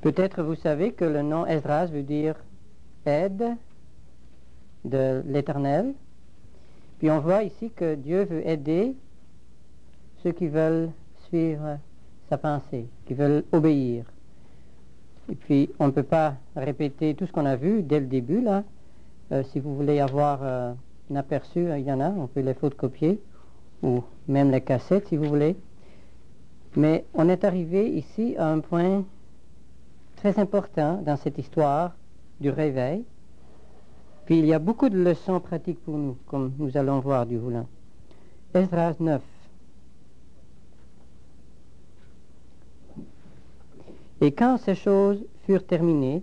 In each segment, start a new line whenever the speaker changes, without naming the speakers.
Peut-être vous savez que le nom Esdras veut dire aide de l'Éternel. Puis on voit ici que Dieu veut aider ceux qui veulent suivre sa pensée, qui veulent obéir. Et puis on ne peut pas répéter tout ce qu'on a vu dès le début là. Si vous voulez avoir un aperçu, il y en a, on peut les photocopier, ou même les cassettes si vous voulez. Mais on est arrivé ici à un point très important dans cette histoire du réveil. Puis il y a beaucoup de leçons pratiques pour nous, comme nous allons voir du voulant. Esdras 9. Et quand ces choses furent terminées,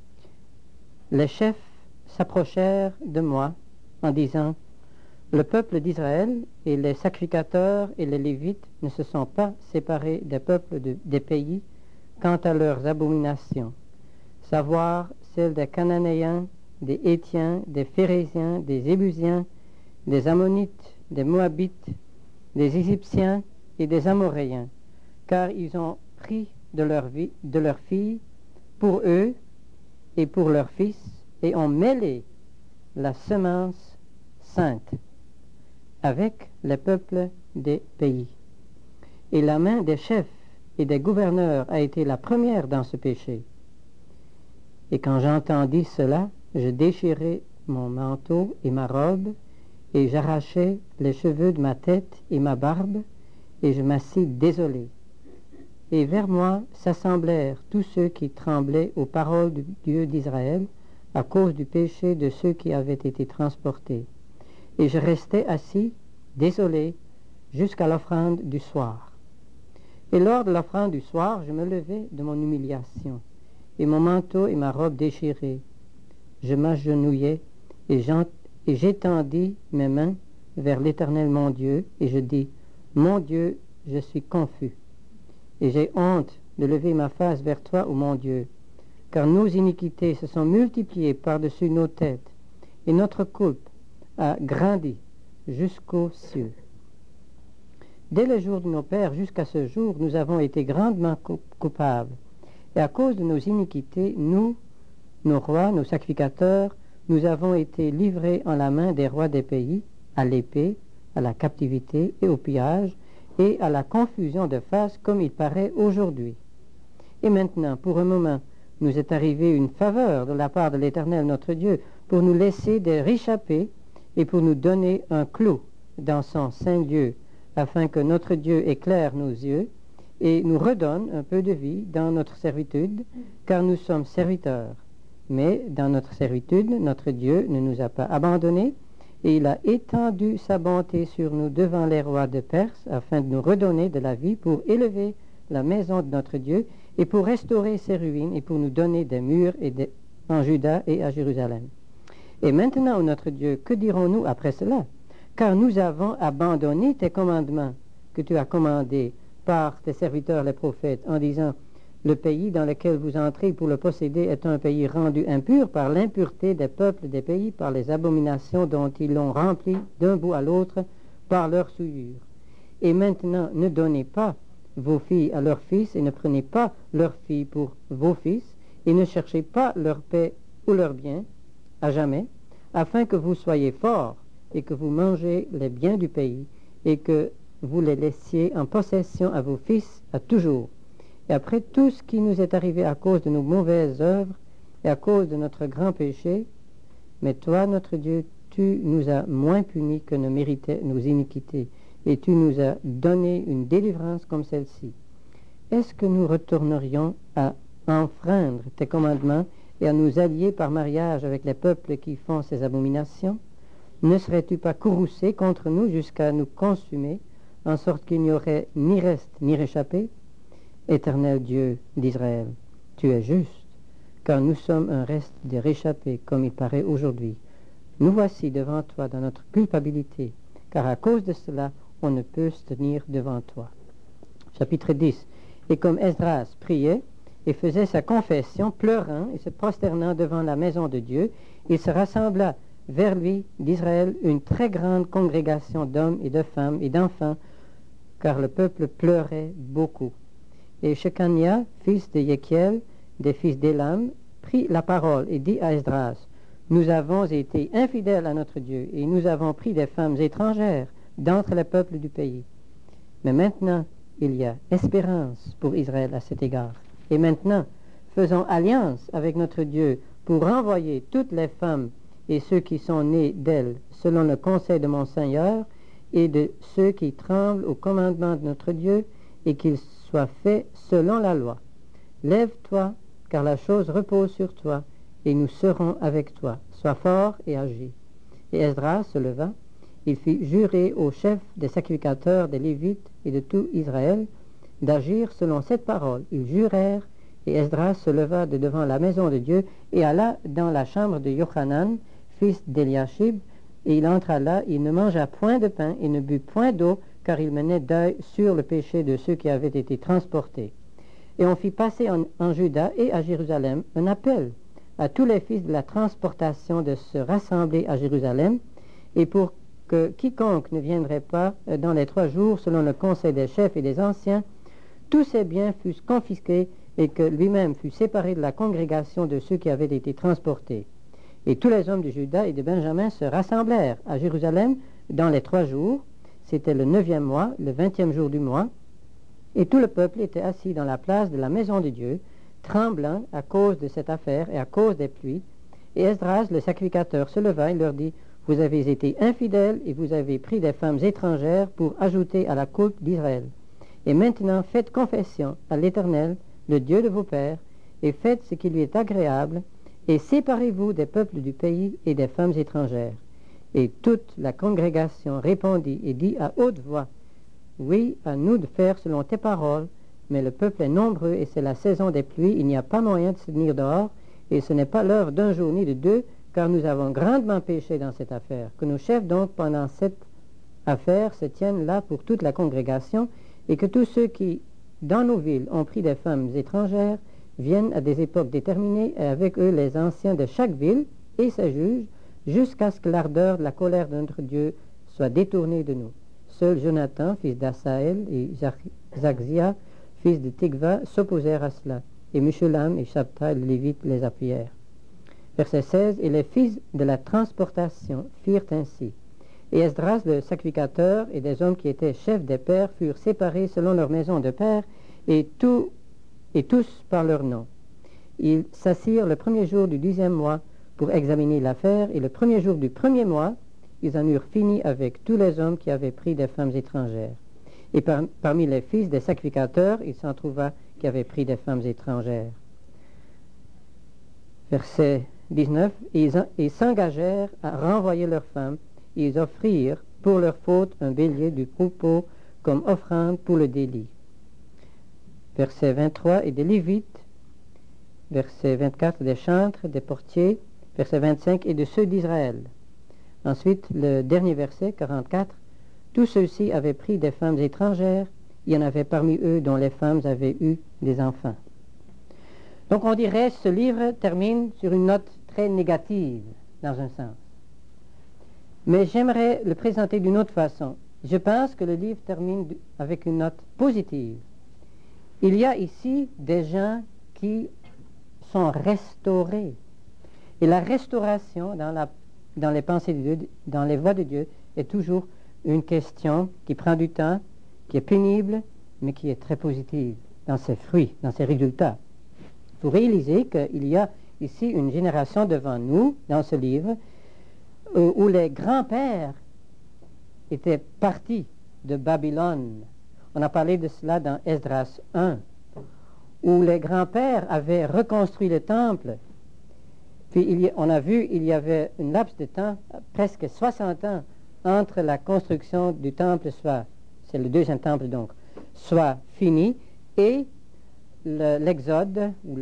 les chefs s'approchèrent de moi en disant: le peuple d'Israël et les sacrificateurs et les Lévites ne se sont pas séparés des peuples des pays quant à leurs abominations, savoir celles des Cananéens, des Hétiens, des Phérésiens, des Ébusiens, des Ammonites, des Moabites, des Égyptiens et des Amoréens, car ils ont pris de leurs filles pour eux et pour leurs fils, et ont mêlé la semence sainte avec les peuples des pays. Et la main des chefs et des gouverneurs a été la première dans ce péché. Et quand j'entendis cela, je déchirai mon manteau et ma robe, et j'arrachai les cheveux de ma tête et ma barbe, et je m'assis désolé. Et vers moi s'assemblèrent tous ceux qui tremblaient aux paroles du Dieu d'Israël, à cause du péché de ceux qui avaient été transportés. Et je restai assis, désolé, jusqu'à l'offrande du soir. Et lors de l'offrande du soir, je me levai de mon humiliation, et mon manteau et ma robe déchirés. Je m'agenouillai, et j'étendis mes mains vers l'Éternel mon Dieu, et je dis: mon Dieu, je suis confus, et j'ai honte de lever ma face vers toi, ô mon Dieu, car nos iniquités se sont multipliées par-dessus nos têtes, et notre culpe a grandi jusqu'aux cieux. Dès le jour de nos pères jusqu'à ce jour, nous avons été grandement coupables. Et à cause de nos iniquités, nous, nos rois, nos sacrificateurs, nous avons été livrés en la main des rois des pays, à l'épée, à la captivité et au pillage, et à la confusion de face, comme il paraît aujourd'hui. Et maintenant, pour un moment, nous est arrivé une faveur de la part de l'Éternel notre Dieu pour nous laisser de réchapper et pour nous donner un clou dans son saint Dieu, afin que notre Dieu éclaire nos yeux et nous redonne un peu de vie dans notre servitude, car nous sommes serviteurs. Mais dans notre servitude, notre Dieu ne nous a pas abandonnés, et il a étendu sa bonté sur nous devant les rois de Perse, afin de nous redonner de la vie pour élever la maison de notre Dieu, et pour restaurer ses ruines, et pour nous donner des murs en Juda et à Jérusalem. Et maintenant, ô notre Dieu, que dirons-nous après cela? Car nous avons abandonné tes commandements que tu as commandés par tes serviteurs les prophètes, en disant: le pays dans lequel vous entrez pour le posséder est un pays rendu impur par l'impureté des peuples des pays, par les abominations dont ils l'ont rempli d'un bout à l'autre, par leur souillure. Et maintenant, ne donnez pas vos filles à leurs fils, et ne prenez pas leurs filles pour vos fils, et ne cherchez pas leur paix ou leur bien à jamais, afin que vous soyez forts, et que vous mangez les biens du pays, et que vous les laissiez en possession à vos fils à toujours. Et après tout ce qui nous est arrivé à cause de nos mauvaises œuvres, et à cause de notre grand péché, mais toi, notre Dieu, tu nous as moins punis que ne méritaient nos iniquités, et tu nous as donné une délivrance comme celle-ci. Est-ce que nous retournerions à enfreindre tes commandements et à nous allier par mariage avec les peuples qui font ces abominations? Ne serais-tu pas courroucé contre nous jusqu'à nous consumer, en sorte qu'il n'y aurait ni reste ni réchappé? Éternel Dieu d'Israël, tu es juste, car nous sommes un reste de réchappés, comme il paraît aujourd'hui. Nous voici devant toi dans notre culpabilité, car à cause de cela, on ne peut se tenir devant toi. Chapitre 10. Et comme Esdras priait et faisait sa confession, pleurant et se prosternant devant la maison de Dieu, il se rassembla vers lui d'Israël une très grande congrégation d'hommes et de femmes et d'enfants, car le peuple pleurait beaucoup. Et Shekania, fils de Yekiel, des fils d'Élam, prit la parole et dit à Esdras, « Nous avons été infidèles à notre Dieu, et nous avons pris des femmes étrangères d'entre les peuples du pays. Mais maintenant, il y a espérance pour Israël à cet égard. Et maintenant, faisons alliance avec notre Dieu pour renvoyer toutes les femmes et ceux qui sont nés d'elles, selon le conseil de mon Seigneur, et de ceux qui tremblent au commandement de notre Dieu, et qu'ils soient faits selon la loi. Lève-toi, car la chose repose sur toi, et nous serons avec toi. Sois fort et agis. » Et Esdras se leva, il fit jurer aux chefs des sacrificateurs, des Lévites et de tout Israël d'agir selon cette parole. Ils jurèrent, et Esdras se leva de devant la maison de Dieu et alla dans la chambre de Jochanan, fils d'Eliashib, et il entra là, il ne mangea point de pain et ne but point d'eau, car il menait deuil sur le péché de ceux qui avaient été transportés. Et on fit passer en Juda et à Jérusalem un appel à tous les fils de la transportation de se rassembler à Jérusalem, et pour que quiconque ne viendrait pas dans les 3 jours, selon le conseil des chefs et des anciens, tous ses biens fussent confisqués et que lui-même fût séparé de la congrégation de ceux qui avaient été transportés. Et tous les hommes de Juda et de Benjamin se rassemblèrent à Jérusalem dans les 3 jours. C'était le 9e mois, le 20e jour du mois, et tout le peuple était assis dans la place de la maison de Dieu, tremblant à cause de cette affaire et à cause des pluies. Et Esdras, le sacrificateur, se leva et leur dit, « Vous avez été infidèles et vous avez pris des femmes étrangères pour ajouter à la coupe d'Israël. Et maintenant faites confession à l'Éternel, le Dieu de vos pères, et faites ce qui lui est agréable, et séparez-vous des peuples du pays et des femmes étrangères. » Et toute la congrégation répondit et dit à haute voix, « Oui, à nous de faire selon tes paroles, mais le peuple est nombreux et c'est la saison des pluies, il n'y a pas moyen de se tenir dehors, et ce n'est pas l'heure d'un jour ni de 2, car nous avons grandement péché dans cette affaire. Que nos chefs donc pendant cette affaire se tiennent là pour toute la congrégation, et que tous ceux qui, dans nos villes, ont pris des femmes étrangères, viennent à des époques déterminées, et avec eux les anciens de chaque ville et ses juges, jusqu'à ce que l'ardeur de la colère de notre Dieu soit détournée de nous. Seul Jonathan, fils d'Asaël, et Zachzia, fils de Tikva, s'opposèrent à cela, et Meshulam et Shabta, le Lévite, les appuyèrent. Verset 16, « Et les fils de la transportation firent ainsi. Et Esdras, le sacrificateur, et des hommes qui étaient chefs des pères, furent séparés selon leur maison de père, et tous par leur nom. Ils s'assirent le 1er jour du 10e mois pour examiner l'affaire, et le 1er jour du 1er mois, ils en eurent fini avec tous les hommes qui avaient pris des femmes étrangères. Et parmi les fils des sacrificateurs, il s'en trouva qui avaient pris des femmes étrangères. » Verset 19, « Ils s'engagèrent à renvoyer leurs femmes, et ils offrirent pour leur faute un bélier du troupeau comme offrande pour le délit. » Verset 23, « Et des Lévites, verset 24, des chantres, des portiers, verset 25, et de ceux d'Israël. » Ensuite, le dernier verset, 44, « Tous ceux-ci avaient pris des femmes étrangères, il y en avait parmi eux dont les femmes avaient eu des enfants. » Donc on dirait que ce livre termine sur une note très négative, dans un sens. Mais j'aimerais le présenter d'une autre façon. Je pense que le livre termine avec une note positive. Il y a ici des gens qui sont restaurés. Et la restauration dans les pensées de Dieu, dans les voies de Dieu, est toujours une question qui prend du temps, qui est pénible, mais qui est très positive dans ses fruits, dans ses résultats. Vous réalisez qu'il y a ici une génération devant nous, dans ce livre, où les grands-pères étaient partis de Babylone. On a parlé de cela dans Esdras 1, où les grands-pères avaient reconstruit le temple. Puis on a vu il y avait un laps de temps, presque 60 ans, entre la construction du temple, c'est le 2e temple donc, soit fini, et l'exode, ou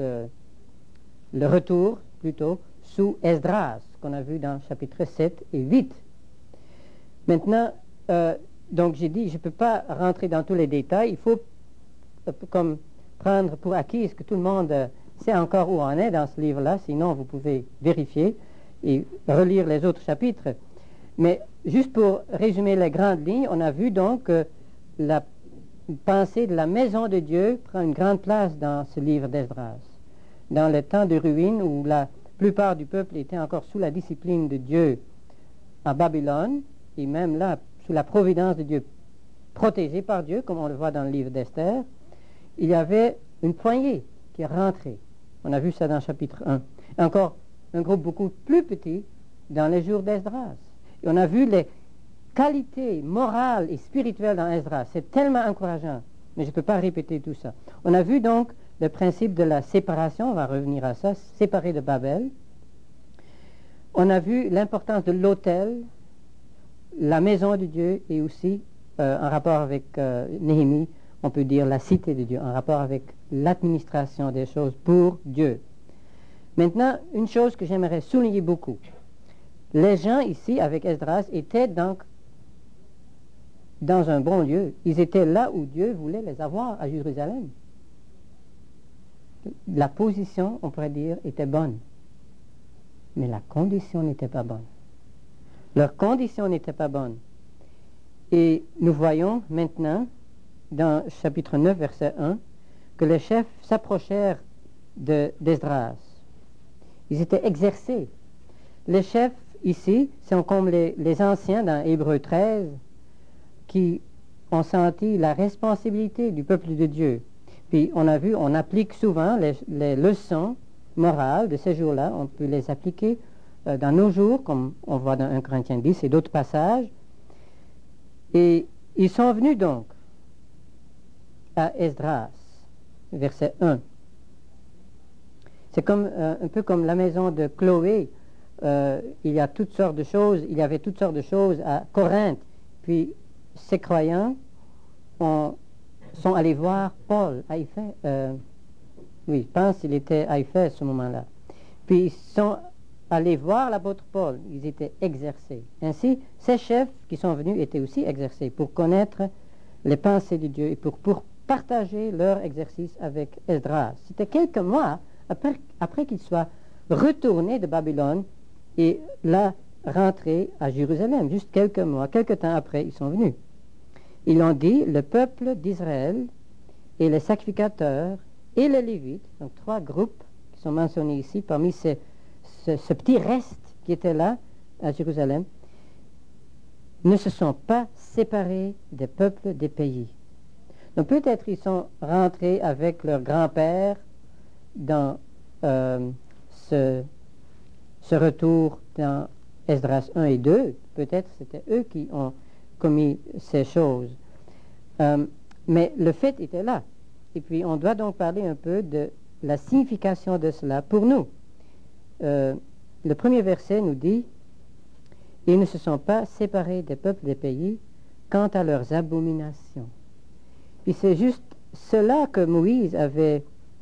le retour plutôt, sous Esdras, qu'on a vu dans chapitres 7 et 8. Maintenant, donc j'ai dit, je ne peux pas rentrer dans tous les détails, il faut comme prendre pour acquis que tout le monde sait encore où on est dans ce livre-là, sinon vous pouvez vérifier et relire les autres chapitres. Mais juste pour résumer les grandes lignes, on a vu donc que la pensée de la maison de Dieu prend une grande place dans ce livre d'Esdras. dans les temps de ruine où la plupart du peuple était encore sous la discipline de Dieu à Babylone, et même là, sous la providence de Dieu, protégé par Dieu, comme on le voit dans le livre d'Esther, il y avait une poignée qui est rentrée. On a vu ça dans le chapitre 1. Et encore un groupe beaucoup plus petit dans les jours d'Esdras. Et on a vu les qualités morales et spirituelles dans Esdras. C'est tellement encourageant, mais je ne peux pas répéter tout ça. On a vu donc le principe de la séparation, on va revenir à ça, séparé de Babel. On a vu l'importance de l'autel, la maison de Dieu, et aussi, en rapport avec Néhémie, on peut dire la cité de Dieu, en rapport avec l'administration des choses pour Dieu. Maintenant, une chose que j'aimerais souligner beaucoup. Les gens ici, avec Esdras, étaient donc dans un bon lieu. Ils étaient là où Dieu voulait les avoir, à Jérusalem. La position, on pourrait dire, était bonne. Mais la condition n'était pas bonne. Leur condition n'était pas bonne. Et nous voyons maintenant, dans chapitre 9, verset 1, que les chefs s'approchèrent d'Esdras. Ils étaient exercés. Les chefs, ici, sont comme les anciens dans Hébreux 13, qui ont senti la responsabilité du peuple de Dieu. Puis on a vu, on applique souvent les leçons morales de ces jours-là, on peut les appliquer dans nos jours, comme on voit dans 1 Corinthiens 10 et d'autres passages. Et ils sont venus donc à Esdras, verset 1. C'est comme, un peu comme la maison de Chloé. Il y a toutes sortes de choses, il y avait toutes sortes de choses à Corinthe. Puis ces croyants sont allés voir Paul à Éphèse. Oui, je pense qu'il était à Éphèse à ce moment-là. Puis ils sont allés voir l'apôtre Paul. Ils étaient exercés. Ainsi, ces chefs qui sont venus étaient aussi exercés pour connaître les pensées de Dieu et pour partager leur exercice avec Esdras. C'était quelques mois après qu'ils soient retournés de Babylone et là rentrés à Jérusalem. Juste quelques mois, quelques temps après, ils sont venus. Ils ont dit, le peuple d'Israël et les sacrificateurs et les Lévites, donc 3 groupes qui sont mentionnés ici, parmi ce petit reste qui était là à Jérusalem, ne se sont pas séparés des peuples des pays. Donc peut-être ils sont rentrés avec leur grand-père dans ce retour dans Esdras 1 et 2. Peut-être c'était eux qui ont commis ces choses. Mais le fait était là. Et puis on doit donc parler un peu de la signification de cela pour nous. Le premier verset nous dit « Ils ne se sont pas séparés des peuples des pays quant à leurs abominations. » Puis c'est juste cela que Moïse avait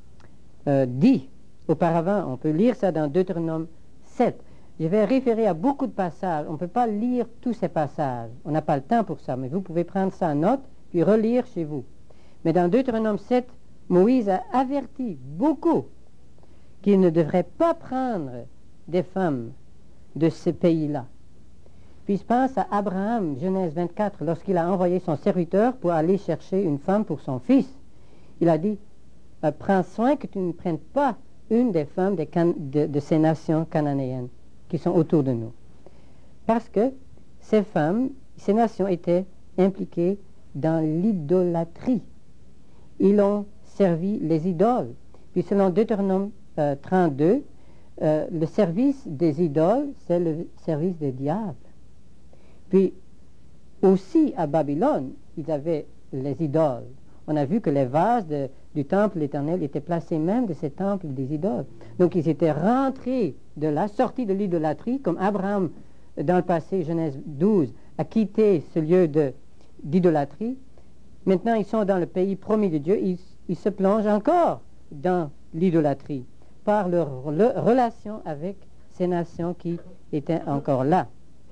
dit auparavant. On peut lire ça dans Deutéronome 7. Je vais référer à beaucoup de passages. On ne peut pas lire tous ces passages. On n'a pas le temps pour ça, mais vous pouvez prendre ça en note puis relire chez vous. Mais dans Deutéronome 7, Moïse a averti beaucoup qu'il ne devrait pas prendre des femmes de ces pays-là. Puis je pense à Abraham, Genèse 24, lorsqu'il a envoyé son serviteur pour aller chercher une femme pour son fils. Il a dit, prends soin que tu ne prennes pas une des femmes de ces nations cananéennes qui sont autour de nous. Parce que ces femmes, ces nations étaient impliquées dans l'idolâtrie. Ils ont servi les idoles. Puis selon Deutéronome 32, le service des idoles, c'est le service des diables. Puis aussi à Babylone, ils avaient les idoles. On a vu que les vases du temple éternel étaient placés même de ces temples des idoles. Donc ils étaient rentrés de là, sortis de l'idolâtrie, comme Abraham, dans le passé, Genèse 12, a quitté ce lieu d'idolâtrie. Maintenant, ils sont dans le pays promis de Dieu. Ils se plongent encore dans l'idolâtrie par leur relation avec ces nations qui étaient encore là.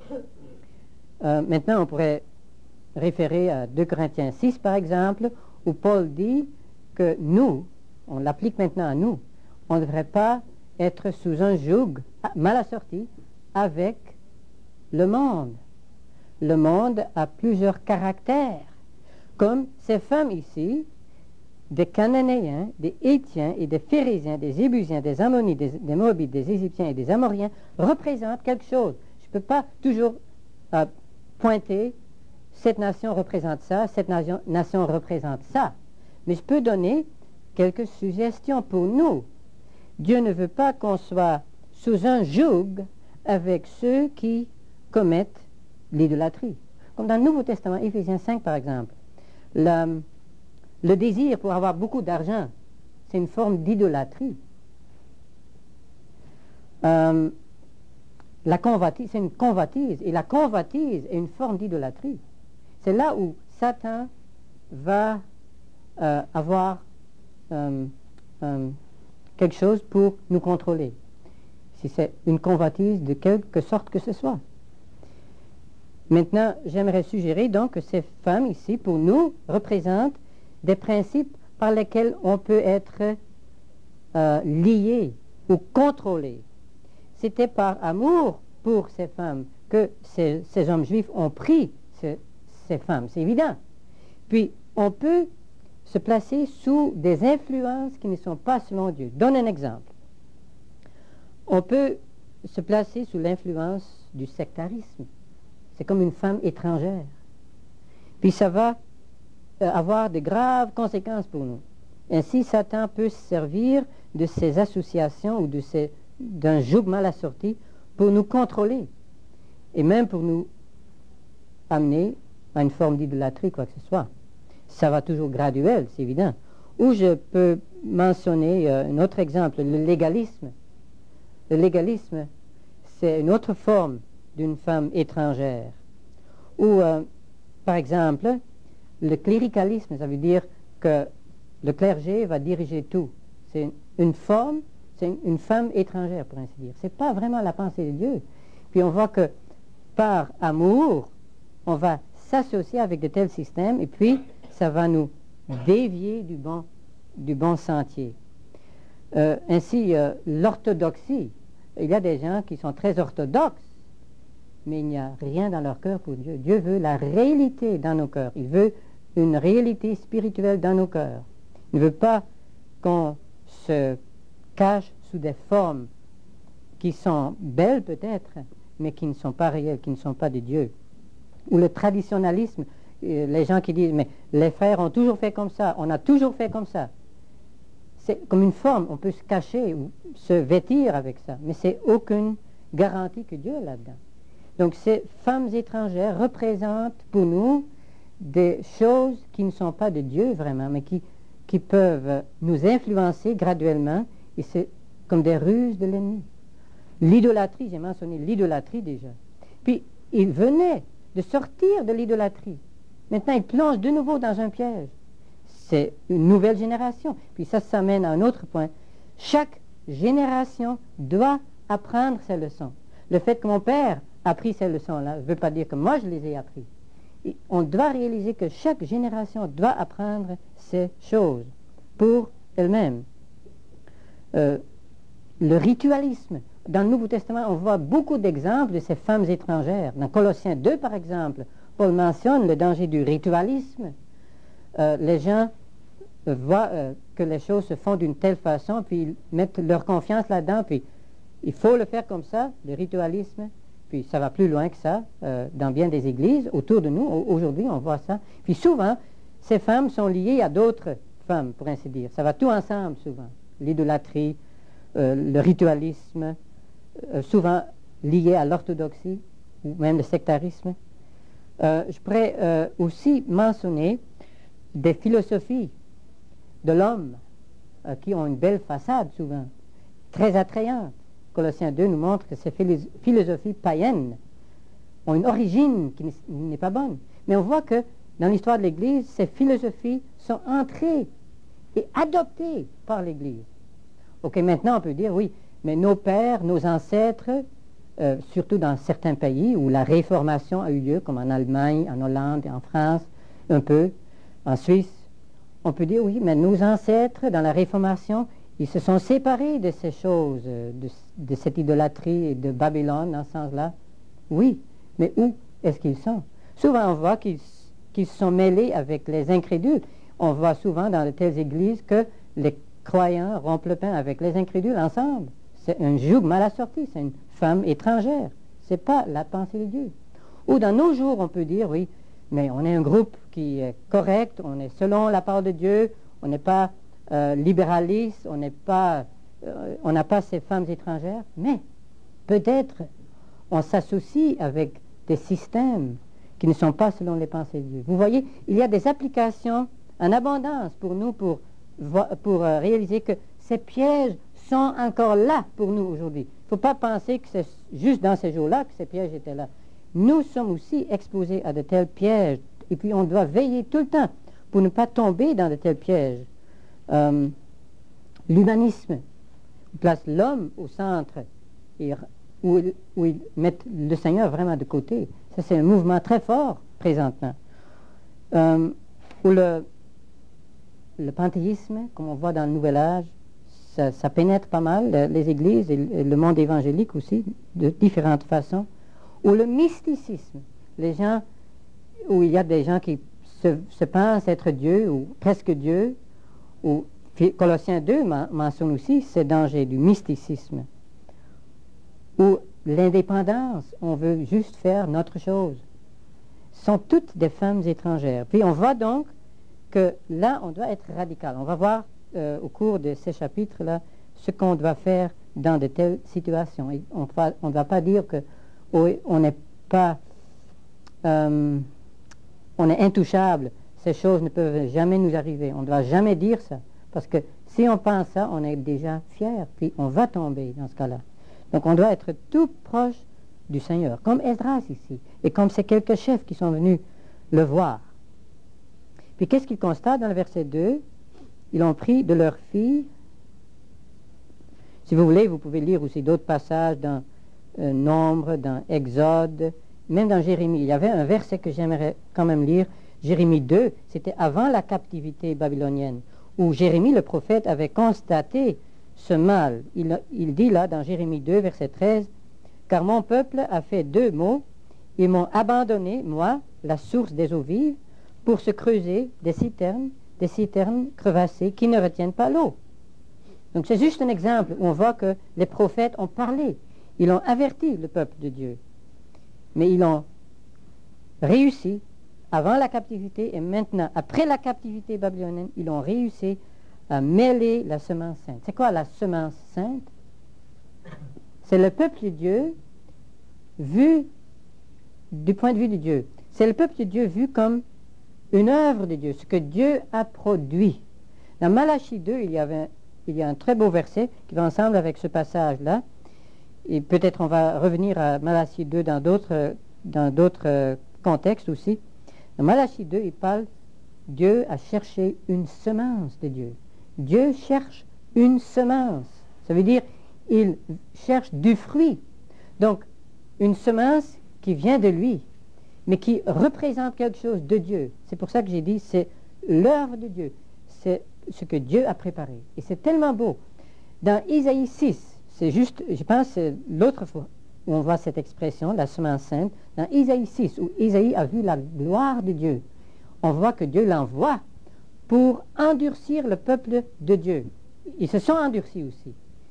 Maintenant, on pourrait référer à 2 Corinthiens 6, par exemple, où Paul dit que nous, on l'applique maintenant à nous, on ne devrait pas être sous un joug mal assorti avec le monde. Le monde a plusieurs caractères. Comme ces femmes ici, des Cananéens, des Héthiens et des Phérésiens, des Ébusiens, des Ammonites, des Moabites, des Égyptiens et des Amoriens représentent quelque chose. Je ne peux pas toujours pointer cette nation représente ça, cette nation représente ça. Mais je peux donner quelques suggestions pour nous. Dieu ne veut pas qu'on soit sous un joug avec ceux qui commettent l'idolâtrie. Comme dans le Nouveau Testament, Éphésiens 5 par exemple, le désir pour avoir beaucoup d'argent, c'est une forme d'idolâtrie. La convoitise, c'est une convoitise, et la convoitise est une forme d'idolâtrie. C'est là où Satan va avoir quelque chose pour nous contrôler, si c'est une convoitise de quelque sorte que ce soit. Maintenant, j'aimerais suggérer donc que ces femmes ici, pour nous, représentent des principes par lesquels on peut être lié ou contrôlé. C'était par amour pour ces femmes que ces hommes juifs ont pris ces femmes, c'est évident. Puis, on peut se placer sous des influences qui ne sont pas selon Dieu. Donne un exemple. On peut se placer sous l'influence du sectarisme. C'est comme une femme étrangère. Puis ça va avoir de graves conséquences pour nous. Ainsi, Satan peut se servir de ces associations ou d'un joug mal assorti pour nous contrôler et même pour nous amener à une forme d'idolâtrie, quoi que ce soit. Ça va toujours graduel, c'est évident. Ou je peux mentionner un autre exemple, le légalisme. Le légalisme, c'est une autre forme d'une femme étrangère. Ou, par exemple, le cléricalisme, ça veut dire que le clergé va diriger tout. C'est une forme, c'est une femme étrangère, pour ainsi dire. Ce n'est pas vraiment la pensée de Dieu. Puis on voit que par amour, on va s'associer avec de tels systèmes, et puis ça va nous dévier du bon sentier. Ainsi, l'orthodoxie, il y a des gens qui sont très orthodoxes, mais il n'y a rien dans leur cœur pour Dieu. Dieu veut la réalité dans nos cœurs. Il veut une réalité spirituelle dans nos cœurs. Il ne veut pas qu'on se cache sous des formes qui sont belles peut-être, mais qui ne sont pas réelles, qui ne sont pas de Dieu. Ou le traditionnalisme, les gens qui disent, mais les frères ont toujours fait comme ça, on a toujours fait comme ça. C'est comme une forme, on peut se cacher ou se vêtir avec ça, mais c'est aucune garantie que Dieu est là-dedans. Donc ces femmes étrangères représentent pour nous des choses qui ne sont pas de Dieu vraiment, mais qui peuvent nous influencer graduellement, et c'est comme des ruses de l'ennemi. L'idolâtrie, j'ai mentionné l'idolâtrie déjà. Puis il venait de sortir de l'idolâtrie. Maintenant, il plonge de nouveau dans un piège. C'est une nouvelle génération. Puis ça mène à un autre point. Chaque génération doit apprendre ses leçons. Le fait que mon père a appris ces leçons-là ne veut pas dire que moi je les ai appris. Et on doit réaliser que chaque génération doit apprendre ces choses pour elle-même. Le ritualisme. Dans le Nouveau Testament, on voit beaucoup d'exemples de ces femmes étrangères. Dans Colossiens 2, par exemple, Paul mentionne le danger du ritualisme. Les gens voient que les choses se font d'une telle façon, puis ils mettent leur confiance là-dedans, puis il faut le faire comme ça, le ritualisme. Puis ça va plus loin que ça, dans bien des églises, autour de nous. Aujourd'hui, on voit ça. Puis souvent, ces femmes sont liées à d'autres femmes, pour ainsi dire. Ça va tout ensemble, souvent. L'idolâtrie, le ritualisme, souvent lié à l'orthodoxie, ou même le sectarisme. Je pourrais aussi mentionner des philosophies de l'homme qui ont une belle façade, souvent, très attrayantes. Colossiens 2 nous montre que ces philosophies païennes ont une origine qui n'est pas bonne. Mais on voit que dans l'histoire de l'Église, ces philosophies sont entrées et adoptées par l'Église. Ok, maintenant on peut dire, oui, mais nos pères, nos ancêtres, surtout dans certains pays où la réformation a eu lieu, comme en Allemagne, en Hollande et en France, un peu, en Suisse, on peut dire, oui, mais nos ancêtres, dans la réformation, ils se sont séparés de ces choses, de cette idolâtrie et de Babylone, dans ce sens-là. Oui, mais où est-ce qu'ils sont? Souvent, on voit qu'ils se sont mêlés avec les incrédules. on voit souvent dans de telles églises que les croyants rompent le pain avec les incrédules ensemble. C'est un joug mal assorti, c'est une femme étrangère. Ce n'est pas la pensée de Dieu. Ou dans nos jours, on peut dire, oui, mais on est un groupe qui est correct, on est selon la parole de Dieu, on n'est pas libéraliste, on n'a pas ces femmes étrangères, mais peut-être on s'associe avec des systèmes qui ne sont pas selon les pensées de Dieu. Vous voyez, il y a des applications en abondance pour nous pour réaliser que ces pièges sont encore là pour nous aujourd'hui. Il ne faut pas penser que c'est juste dans ces jours-là que ces pièges étaient là. Nous sommes aussi exposés à de tels pièges, et puis on doit veiller tout le temps pour ne pas tomber dans de tels pièges. L'humanisme place l'homme au centre, et où ils mettent le Seigneur vraiment de côté. Ça, c'est un mouvement très fort présentement. Ou le panthéisme, comme on voit dans le Nouvel Âge, ça pénètre pas mal les églises et le monde évangélique aussi, de différentes façons. Ou le mysticisme, les gens, où il y a des gens qui se pensent être Dieu, ou presque Dieu, ou Colossiens 2 mentionne aussi ces dangers du mysticisme. Ou l'indépendance, on veut juste faire notre chose. Ce sont toutes des femmes étrangères. Puis on voit donc que là, on doit être radical. On va voir au cours de ces chapitres-là ce qu'on doit faire dans de telles situations. Et on ne va pas dire que on n'est pas... on est intouchable. Ces choses ne peuvent jamais nous arriver. On ne doit jamais dire ça. Parce que si on pense ça, on est déjà fier. Puis on va tomber dans ce cas-là. Donc on doit être tout proche du Seigneur, comme Esdras ici, et comme ces quelques chefs qui sont venus le voir. Puis qu'est-ce qu'ils constatent dans le verset 2? Ils ont pris de leur fille. Si vous voulez, vous pouvez lire aussi d'autres passages dans Nombre, dans Exode, même dans Jérémie. Il y avait un verset que j'aimerais quand même lire, Jérémie 2, c'était avant la captivité babylonienne, où Jérémie le prophète avait constaté ce mal. Il dit là dans Jérémie 2, verset 13, « Car mon peuple a fait deux maux, ils m'ont abandonné, moi, la source des eaux vives, pour se creuser des citernes crevassées qui ne retiennent pas l'eau. » Donc c'est juste un exemple où on voit que les prophètes ont parlé, ils ont averti le peuple de Dieu, mais ils ont réussi avant la captivité et maintenant, après la captivité babylonienne, ils ont réussi à mêler la semence sainte. C'est quoi la semence sainte? C'est le peuple de Dieu vu du point de vue de Dieu. C'est le peuple de Dieu vu comme une œuvre de Dieu, ce que Dieu a produit. Dans Malachie 2, il y a un très beau verset qui va ensemble avec ce passage-là. Et peut-être on va revenir à Malachie 2 dans d'autres contextes aussi. Dans Malachie 2, il parle, Dieu a cherché une semence de Dieu. Dieu cherche une semence. Ça veut dire, il cherche du fruit. Donc, une semence qui vient de lui, mais qui représente quelque chose de Dieu. C'est pour ça que j'ai dit, c'est l'œuvre de Dieu. C'est ce que Dieu a préparé. Et c'est tellement beau. Dans Isaïe 6, c'est juste, je pense, c'est l'autre fois où on voit cette expression, la semence sainte. Dans Isaïe 6, où Isaïe a vu la gloire de Dieu, on voit que Dieu l'envoie pour endurcir le peuple de Dieu. Ils se sont endurcis aussi.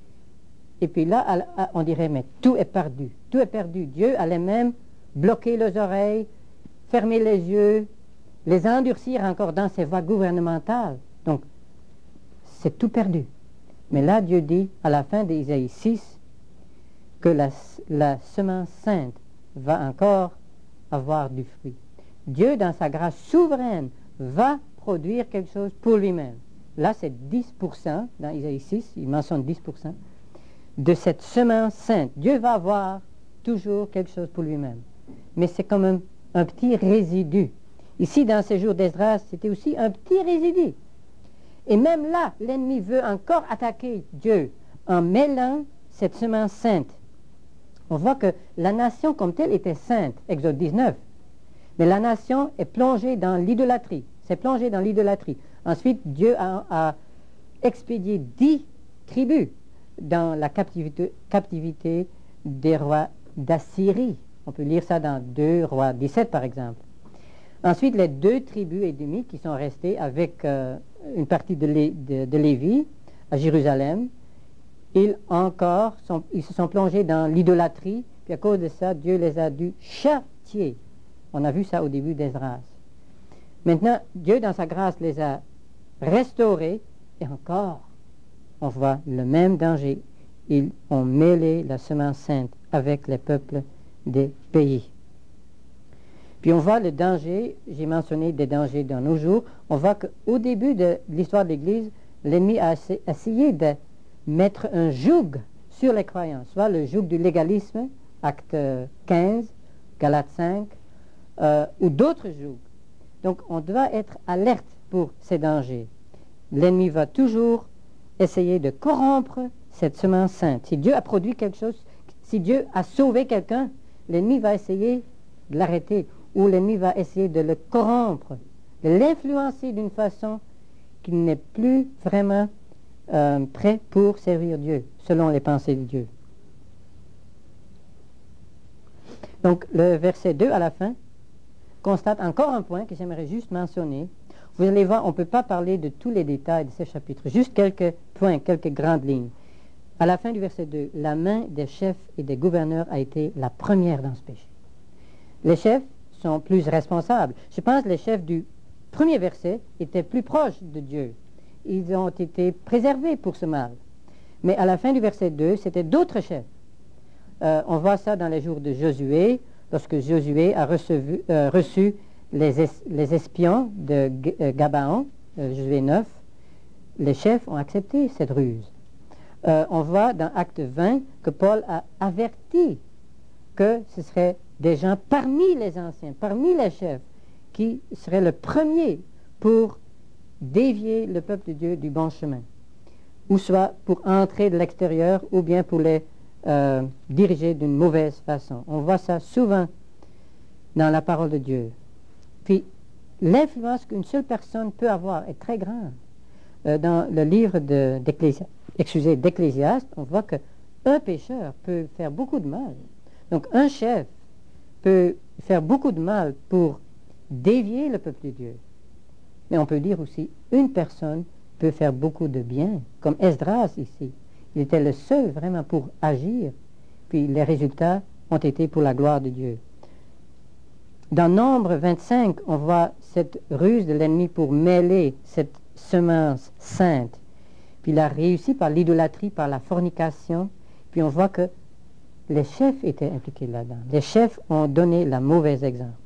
Et puis là, on dirait, mais tout est perdu. Tout est perdu. Dieu allait même bloquer les oreilles, fermer les yeux, les endurcir encore dans ses voies gouvernementales. Donc, c'est tout perdu. Mais là, Dieu dit, à la fin d'Isaïe 6, que la semence sainte va encore avoir du fruit. Dieu, dans sa grâce souveraine, va produire quelque chose pour lui-même. Là, c'est 10%, dans Isaïe 6, il mentionne 10%, de cette semence sainte. Dieu va avoir toujours quelque chose pour lui-même. Mais c'est comme un petit résidu. Ici, dans ces jours d'Esdras, c'était aussi un petit résidu. Et même là, l'ennemi veut encore attaquer Dieu en mêlant cette semence sainte. On voit que la nation comme telle était sainte, Exode 19. Mais la nation est plongée dans l'idolâtrie. C'est plongé dans l'idolâtrie. Ensuite, Dieu a expédié 10 tribus dans la captivité des rois d'Assyrie. On peut lire ça dans 2 Rois 17, par exemple. Ensuite, les 2 tribus édomites qui sont restées avec une partie de Lévi à Jérusalem, ils se sont plongés dans l'idolâtrie, puis à cause de ça, Dieu les a dû châtier. On a vu ça au début d'Esdras. Maintenant, Dieu, dans sa grâce, les a restaurés, et encore, on voit le même danger. Ils ont mêlé la semence sainte avec les peuples des pays. Puis on voit le danger, j'ai mentionné des dangers dans nos jours, on voit qu'au début de l'histoire de l'Église, l'ennemi a essayé de mettre un joug sur les croyants, soit le joug du légalisme, acte 15, Galates 5, ou d'autres jougs. Donc on doit être alerte pour ces dangers. L'ennemi va toujours essayer de corrompre cette semence sainte. Si Dieu a produit quelque chose, si Dieu a sauvé quelqu'un, l'ennemi va essayer de l'arrêter, ou l'ennemi va essayer de le corrompre, de l'influencer d'une façon qu'il n'est plus vraiment prêt pour servir Dieu, selon les pensées de Dieu. Donc le verset 2 à la fin constate encore un point que j'aimerais juste mentionner. Vous allez voir, on ne peut pas parler de tous les détails de ce chapitre, juste quelques points, quelques grandes lignes. À la fin du verset 2, la main des chefs et des gouverneurs a été la première dans ce péché. Les chefs sont plus responsables. Je pense que les chefs du premier verset étaient plus proches de Dieu. Ils ont été préservés pour ce mal. Mais à la fin du verset 2, c'était d'autres chefs. On voit ça dans les jours de Josué, lorsque Josué a reçu les espions de Gabaon, Josué 9. Les chefs ont accepté cette ruse. On voit dans Acte 20 que Paul a averti que ce serait des gens parmi les anciens, parmi les chefs, qui seraient le premier pour dévier le peuple de Dieu du bon chemin, ou soit pour entrer de l'extérieur, ou bien pour les diriger d'une mauvaise façon. On voit ça souvent dans la parole de Dieu. Puis, l'influence qu'une seule personne peut avoir est très grande. Dans le livre d'Ecclésiaste, on voit qu'un pécheur peut faire beaucoup de mal. Donc, un chef peut faire beaucoup de mal pour dévier le peuple de Dieu. Mais on peut dire aussi, une personne peut faire beaucoup de bien, comme Esdras ici. Il était le seul vraiment pour agir, puis les résultats ont été pour la gloire de Dieu. Dans Nombre 25, on voit cette ruse de l'ennemi pour mêler cette semence sainte. Puis il a réussi par l'idolâtrie, par la fornication, puis on voit que les chefs étaient impliqués là-dedans. Les chefs ont donné le mauvais exemple.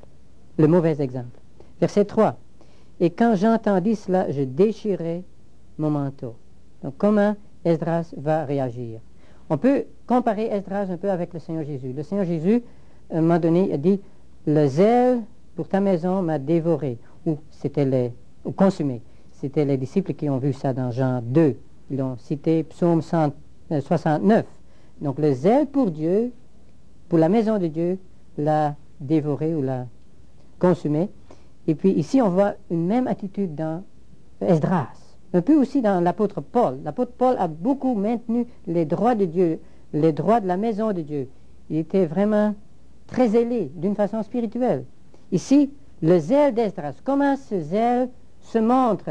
Verset 3. Et quand j'entendis cela, je déchirai mon manteau. Donc comment Esdras va réagir? On peut comparer Esdras un peu avec le Seigneur Jésus. Le Seigneur Jésus, à un moment donné, a dit, le zèle pour ta maison m'a dévoré, ou consumé. C'était les disciples qui ont vu ça dans Jean 2. Ils ont cité Psaume 69. Donc le zèle pour Dieu, pour la maison de Dieu, l'a dévoré ou l'a consumé. Et puis ici, on voit une même attitude dans Esdras. Un peu aussi dans l'apôtre Paul. L'apôtre Paul a beaucoup maintenu les droits de Dieu, les droits de la maison de Dieu. Il était vraiment très zélé d'une façon spirituelle. Ici, le zèle d'Esdras. Comment ce zèle se montre?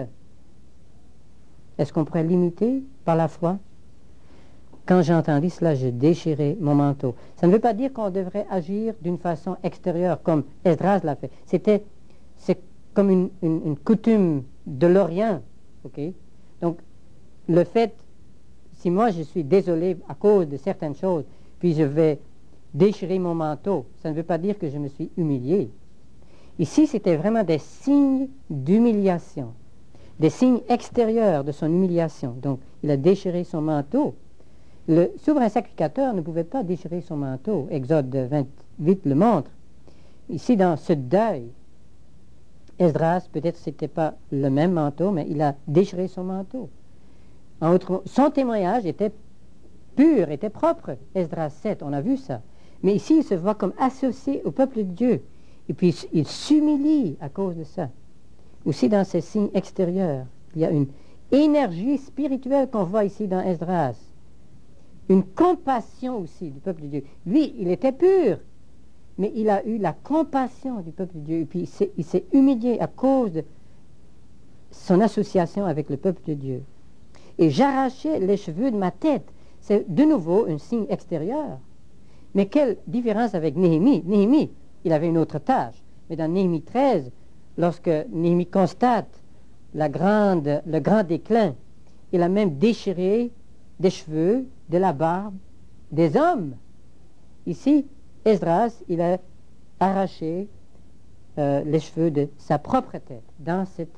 Est-ce qu'on pourrait l'imiter par la foi? Quand j'ai entendu cela, je déchirai mon manteau. Ça ne veut pas dire qu'on devrait agir d'une façon extérieure comme Esdras l'a fait. C'est comme une coutume de l'Orient. Okay? Donc, le fait, si moi je suis désolé à cause de certaines choses, puis je vais déchirer mon manteau, ça ne veut pas dire que je me suis humilié. Ici, c'était vraiment des signes d'humiliation, des signes extérieurs de son humiliation. Donc, il a déchiré son manteau. Le souverain sacrificateur ne pouvait pas déchirer son manteau. Exode 28 le montre. Ici, dans ce deuil, Esdras, peut-être ce n'était pas le même manteau, mais il a déchiré son manteau. En autre mot, son témoignage était pur, était propre. Esdras 7, on a vu ça. Mais ici, il se voit comme associé au peuple de Dieu. Et puis, il s'humilie à cause de ça. Aussi, dans ces signes extérieurs, il y a une énergie spirituelle qu'on voit ici dans Esdras. Une compassion aussi du peuple de Dieu. Lui, il était pur. mais il a eu la compassion du peuple de Dieu, et puis il s'est humilié à cause de son association avec le peuple de Dieu. Et j'arrachais les cheveux de ma tête. C'est de nouveau un signe extérieur. Mais quelle différence avec Néhémie. Néhémie, il avait une autre tâche. Mais dans Néhémie 13, lorsque Néhémie constate le grand déclin, il a même déchiré des cheveux, de la barbe, des hommes. Ici, Esdras, il a arraché les cheveux de sa propre tête dans cette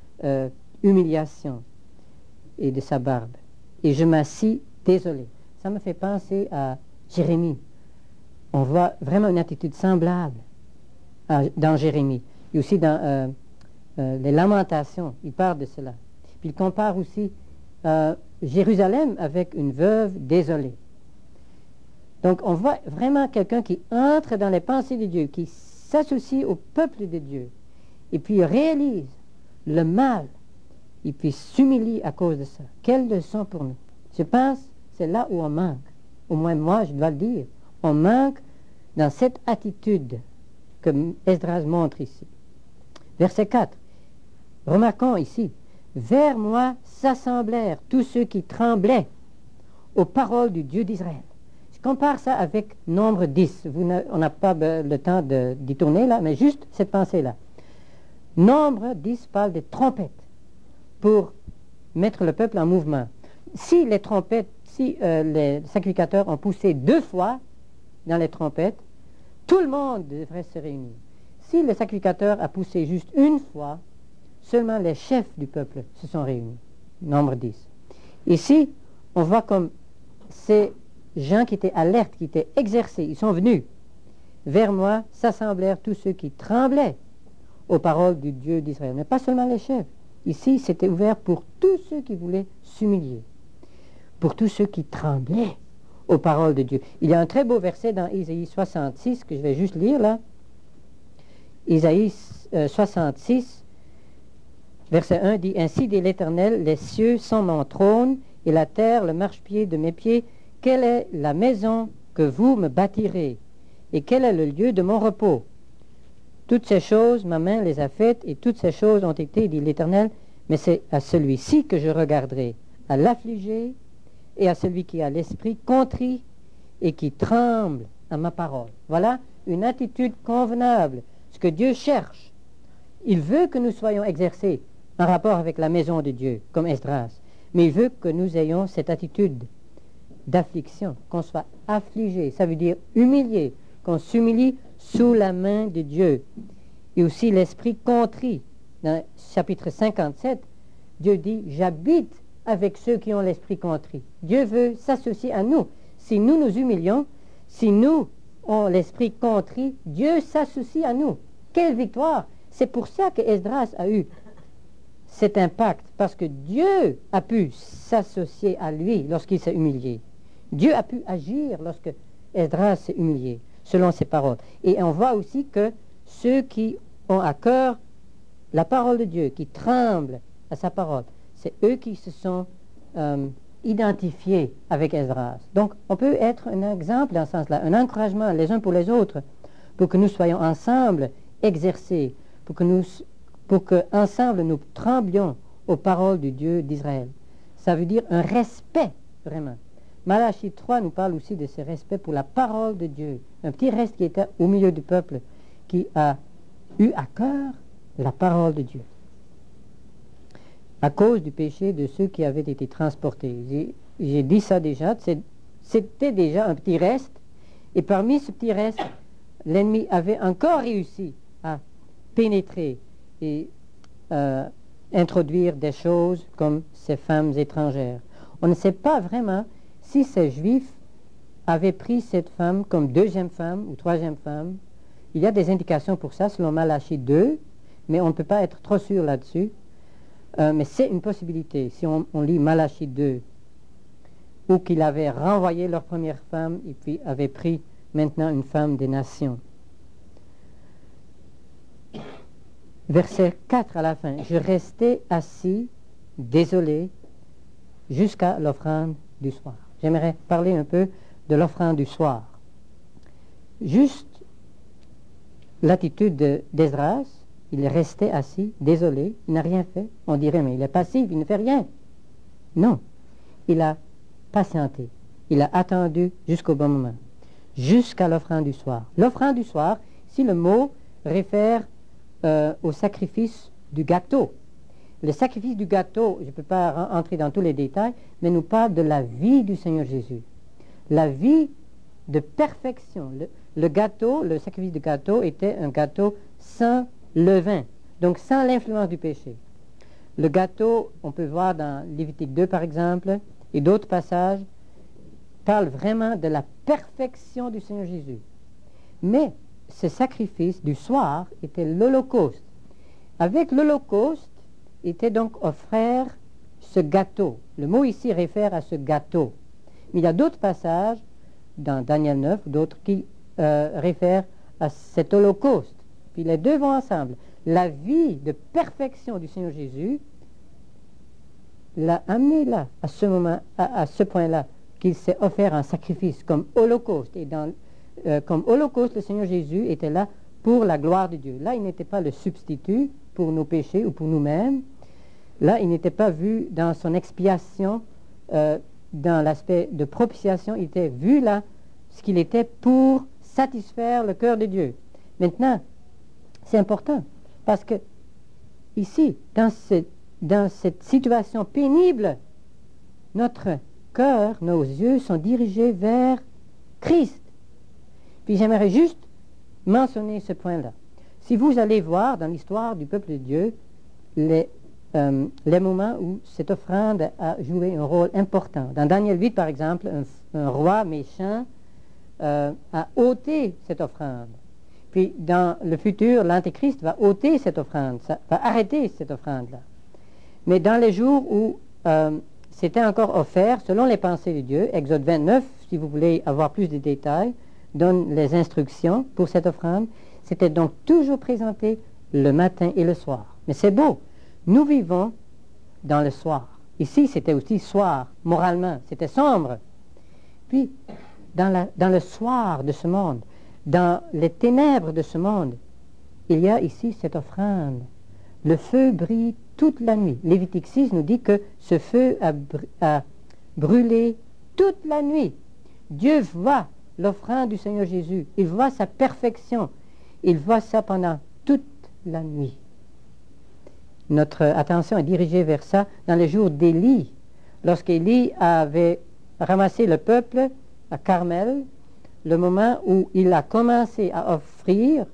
humiliation et de sa barbe. Et je m'assis désolé. Ça me fait penser à Jérémie. On voit vraiment une attitude semblable dans Jérémie. Et aussi dans les Lamentations, il parle de cela. Puis il compare aussi Jérusalem avec une veuve désolée. Donc on voit vraiment quelqu'un qui entre dans les pensées de Dieu, qui s'associe au peuple de Dieu, et puis réalise le mal, et puis s'humilie à cause de ça. Quelle leçon pour nous. Je pense que c'est là où on manque. Au moins moi, je dois le dire. On manque dans cette attitude que Esdras montre ici. Verset 4. Remarquons ici. Vers moi s'assemblèrent tous ceux qui tremblaient aux paroles du Dieu d'Israël. Je compare ça avec nombre 10. On n'a pas le temps d'y tourner là, mais juste cette pensée-là. Nombre 10 parle des trompettes pour mettre le peuple en mouvement. Si les trompettes, si les sacrificateurs ont poussé 2 fois dans les trompettes, tout le monde devrait se réunir. Si le sacrificateur a poussé juste 1 fois, seulement les chefs du peuple se sont réunis. Nombre 10. Ici, on voit comme ces gens qui étaient alertes, qui étaient exercés, ils sont venus. Vers moi s'assemblèrent tous ceux qui tremblaient aux paroles du Dieu d'Israël. Mais pas seulement les chefs. Ici, c'était ouvert pour tous ceux qui voulaient s'humilier. Pour tous ceux qui tremblaient aux paroles de Dieu. Il y a un très beau verset dans Isaïe 66 que je vais juste lire là. Isaïe 66, verset 1 dit « Ainsi dit l'Éternel, les cieux sont mon trône et la terre le marchepied de mes pieds. Quelle est la maison que vous me bâtirez et quel est le lieu de mon repos? Toutes ces choses, ma main les a faites et toutes ces choses ont été, dit l'Éternel, mais c'est à celui-ci que je regarderai, à l'affligé et à celui qui a l'esprit contrit et qui tremble à ma parole. » Voilà une attitude convenable, ce que Dieu cherche. Il veut que nous soyons exercés en rapport avec la maison de Dieu, comme Esdras, mais il veut que nous ayons cette attitude d'affliction, qu'on soit affligé, ça veut dire humilié, qu'on s'humilie sous la main de Dieu. Et aussi l'esprit contrit. Dans chapitre 57, Dieu dit « J'habite avec ceux qui ont l'esprit contrit ». Dieu veut s'associer à nous. Si nous nous humilions, si nous avons l'esprit contrit, Dieu s'associe à nous. Quelle victoire! C'est pour ça que Esdras a eu cet impact, parce que Dieu a pu s'associer à lui lorsqu'il s'est humilié. Dieu a pu agir lorsque Esdras s'est humilié, selon ses paroles. Et on voit aussi que ceux qui ont à cœur la parole de Dieu, qui tremblent à sa parole, c'est eux qui se sont identifiés avec Esdras. Donc, on peut être un exemple dans ce sens-là, un encouragement les uns pour les autres, pour que nous soyons ensemble exercés, pour que ensemble nous tremblions aux paroles du Dieu d'Israël. Ça veut dire un respect, vraiment. Malachie 3 nous parle aussi de ce respect pour la parole de Dieu. Un petit reste qui était au milieu du peuple, qui a eu à cœur la parole de Dieu. À cause du péché de ceux qui avaient été transportés. J'ai dit ça déjà, c'était déjà un petit reste, et parmi ce petit reste, l'ennemi avait encore réussi à pénétrer et introduire des choses comme ces femmes étrangères. On ne sait pas vraiment si ces Juifs avaient pris cette femme comme 2e femme ou 3e femme. Il y a des indications pour ça selon Malachie 2, mais on ne peut pas être trop sûr là-dessus. Mais c'est une possibilité si on lit Malachie 2, ou qu'ils avaient renvoyé leur première femme et puis avaient pris maintenant une femme des nations. Verset 4 à la fin. Je restais assis, désolé, jusqu'à l'offrande du soir. J'aimerais parler un peu de l'offrande du soir. Juste l'attitude d'Esdras. Il est resté assis, désolé, il n'a rien fait. On dirait, mais il est passif, il ne fait rien. Non, il a patienté. Il a attendu jusqu'au bon moment, jusqu'à l'offrande du soir. L'offrande du soir, si le mot réfère au sacrifice du gâteau. Le sacrifice du gâteau, je ne peux pas entrer dans tous les détails, mais nous parle de la vie du Seigneur Jésus. La vie de perfection. Le gâteau, le sacrifice du gâteau était un gâteau sans levain, donc sans l'influence du péché. Le gâteau, on peut voir dans Lévitique 2 par exemple, et d'autres passages, parle vraiment de la perfection du Seigneur Jésus. Mais ce sacrifice du soir était l'Holocauste. Avec l'Holocauste était donc offert ce gâteau. Le mot ici réfère à ce gâteau. Mais il y a d'autres passages dans Daniel 9, d'autres qui réfèrent à cet Holocauste. Puis les deux vont ensemble. La vie de perfection du Seigneur Jésus l'a amené là, à ce moment, à ce point-là, qu'il s'est offert un sacrifice comme Holocauste. Et comme Holocauste, le Seigneur Jésus était là pour la gloire de Dieu. Là, il n'était pas le substitut pour nos péchés ou pour nous-mêmes. Là, il n'était pas vu dans son expiation, dans l'aspect de propitiation. Il était vu là, ce qu'il était pour satisfaire le cœur de Dieu. Maintenant, c'est important, parce que ici, dans cette situation pénible, notre cœur, nos yeux sont dirigés vers Christ. Puis j'aimerais juste mentionner ce point-là. Si vous allez voir dans l'histoire du peuple de Dieu les moments où cette offrande a joué un rôle important. Dans Daniel 8, par exemple, un roi méchant a ôté cette offrande. Puis dans le futur, l'Antéchrist va ôter cette offrande, va arrêter cette offrande-là. Mais dans les jours où c'était encore offert, selon les pensées de Dieu, Exode 29, si vous voulez avoir plus de détails, donne les instructions pour cette offrande. C'était donc toujours présenté le matin et le soir. Mais c'est beau, nous vivons dans le soir. Ici, c'était aussi soir, moralement, c'était sombre. Puis, dans le soir de ce monde, dans les ténèbres de ce monde, il y a ici cette offrande. Le feu brille toute la nuit. Lévitique 6 nous dit que ce feu a brûlé toute la nuit. Dieu voit l'offrande du Seigneur Jésus. Il voit sa perfection. Il voit ça pendant toute la nuit. Notre attention est dirigée vers ça dans les jours d'Élie. Lorsqu'Élie avait ramassé le peuple à Carmel, le moment où il a commencé à offrir,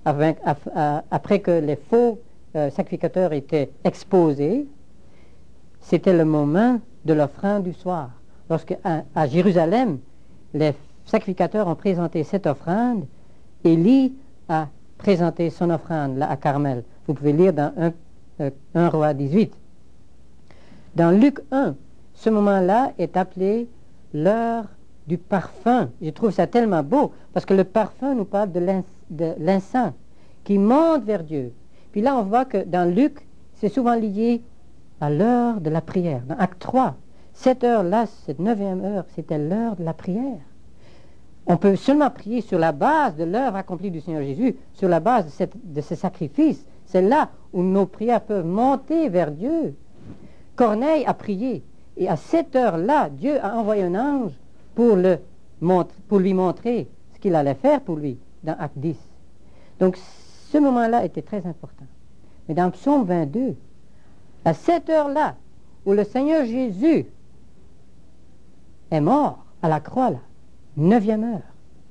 après que les faux sacrificateurs étaient exposés, c'était le moment de l'offrande du soir. Lorsque à Jérusalem, les sacrificateurs ont présenté cette offrande, Élie a présenté son offrande là à Carmel. Vous pouvez lire dans 1 Roi 18. Dans Luc 1, ce moment-là est appelé l'heure du parfum. Je trouve ça tellement beau, parce que le parfum nous parle de l'encens qui monte vers Dieu. Puis là, on voit que dans Luc, c'est souvent lié à l'heure de la prière. Dans Acte 3, cette heure-là, cette 9e heure, c'était l'heure de la prière. On peut seulement prier sur la base de l'œuvre accomplie du Seigneur Jésus, sur la base de ce sacrifice. C'est là où nos prières peuvent monter vers Dieu. Corneille a prié, et à cette heure-là, Dieu a envoyé un ange pour lui montrer ce qu'il allait faire pour lui, dans Acte 10. Donc, ce moment-là était très important. Mais dans Psaume 22, à cette heure-là, où le Seigneur Jésus est mort à la croix, là, 9e heure,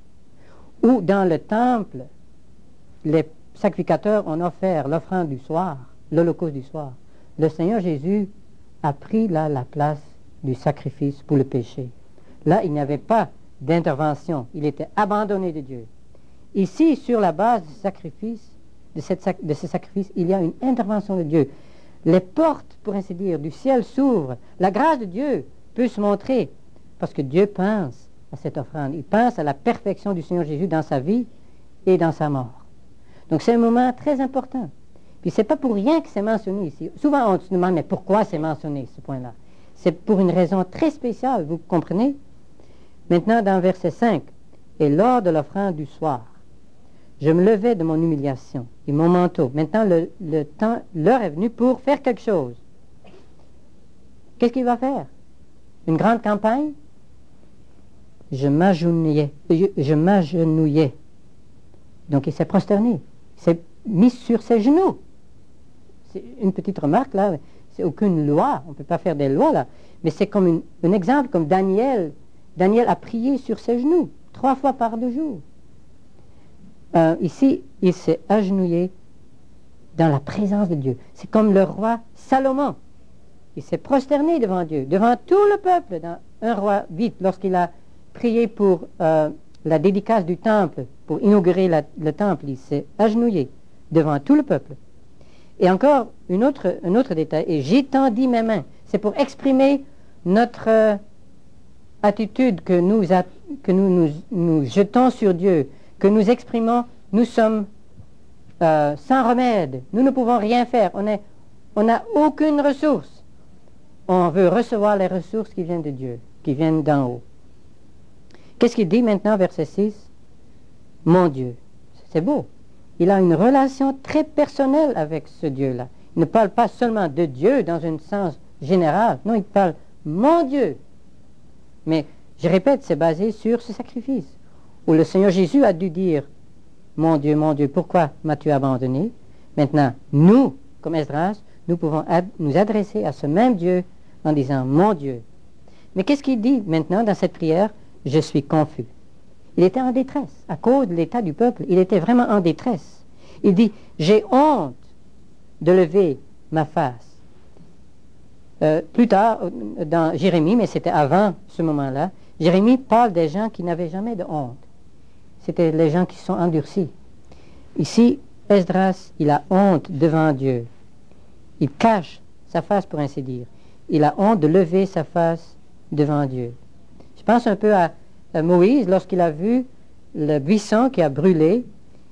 où dans le temple, les sacrificateurs ont offert l'offrande du soir, l'holocauste du soir, le Seigneur Jésus a pris là la place du sacrifice pour le péché. Là, il n'y avait pas d'intervention, il était abandonné de Dieu. Ici, sur la base du sacrifice, de ce sacrifice, il y a une intervention de Dieu. Les portes, pour ainsi dire, du ciel s'ouvrent. La grâce de Dieu peut se montrer, parce que Dieu pense à cette offrande. Il pense à la perfection du Seigneur Jésus dans sa vie et dans sa mort. Donc c'est un moment très important. Puis c'est pas pour rien que c'est mentionné ici. Souvent on se demande, mais pourquoi c'est mentionné, ce point-là? C'est pour une raison très spéciale, vous comprenez? Maintenant, dans verset 5, « Et lors de l'offrande du soir, je me levais de mon humiliation et mon manteau. Maintenant, l'heure est venue pour faire quelque chose. Qu'est-ce qu'il va faire? Une grande campagne? Je m'agenouillais. Donc il s'est prosterné. Il s'est mis sur ses genoux. C'est une petite remarque là. C'est aucune loi. On ne peut pas faire des lois là. Mais c'est comme un exemple, comme Daniel. Daniel a prié sur ses genoux 3 fois par 2 jours. Ici, il s'est agenouillé dans la présence de Dieu. C'est comme le roi Salomon. Il s'est prosterné devant Dieu, devant tout le peuple, dans 1 Roi 8, lorsqu'il a prié pour la dédicace du temple, pour inaugurer le temple. Il s'est agenouillé devant tout le peuple. Et encore un autre détail, et j'étendis mes mains. C'est pour exprimer notre attitude que nous jetons sur Dieu, que nous exprimons, nous sommes sans remède, nous ne pouvons rien faire, on n'a aucune ressource. On veut recevoir les ressources qui viennent de Dieu, qui viennent d'en haut. Qu'est-ce qu'il dit maintenant, verset 6? Mon Dieu. C'est beau. Il a une relation très personnelle avec ce Dieu-là. Il ne parle pas seulement de Dieu dans un sens général. Non, il parle mon Dieu. Mais, je répète, c'est basé sur ce sacrifice, où le Seigneur Jésus a dû dire, mon Dieu, pourquoi m'as-tu abandonné? Maintenant, nous, comme Esdras, nous pouvons nous adresser à ce même Dieu en disant, mon Dieu. Mais qu'est-ce qu'il dit maintenant dans cette prière? Je suis confus. Il était en détresse. À cause de l'état du peuple, il était vraiment en détresse. Il dit, j'ai honte de lever ma face. Plus tard, dans Jérémie, mais c'était avant ce moment-là, Jérémie parle des gens qui n'avaient jamais de honte. C'était les gens qui sont endurcis. Ici, Esdras, il a honte devant Dieu. Il cache sa face, pour ainsi dire. Il a honte de lever sa face devant Dieu. Je pense un peu à Moïse, lorsqu'il a vu le buisson qui a brûlé,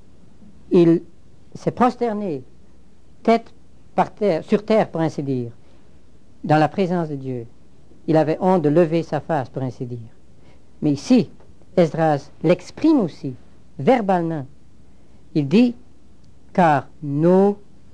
il s'est prosterné, tête par terre, sur terre, pour ainsi dire, dans la présence de Dieu. Il avait honte de lever sa face, pour ainsi dire. Mais ici, Esdras l'exprime aussi, verbalement. Il dit, car nos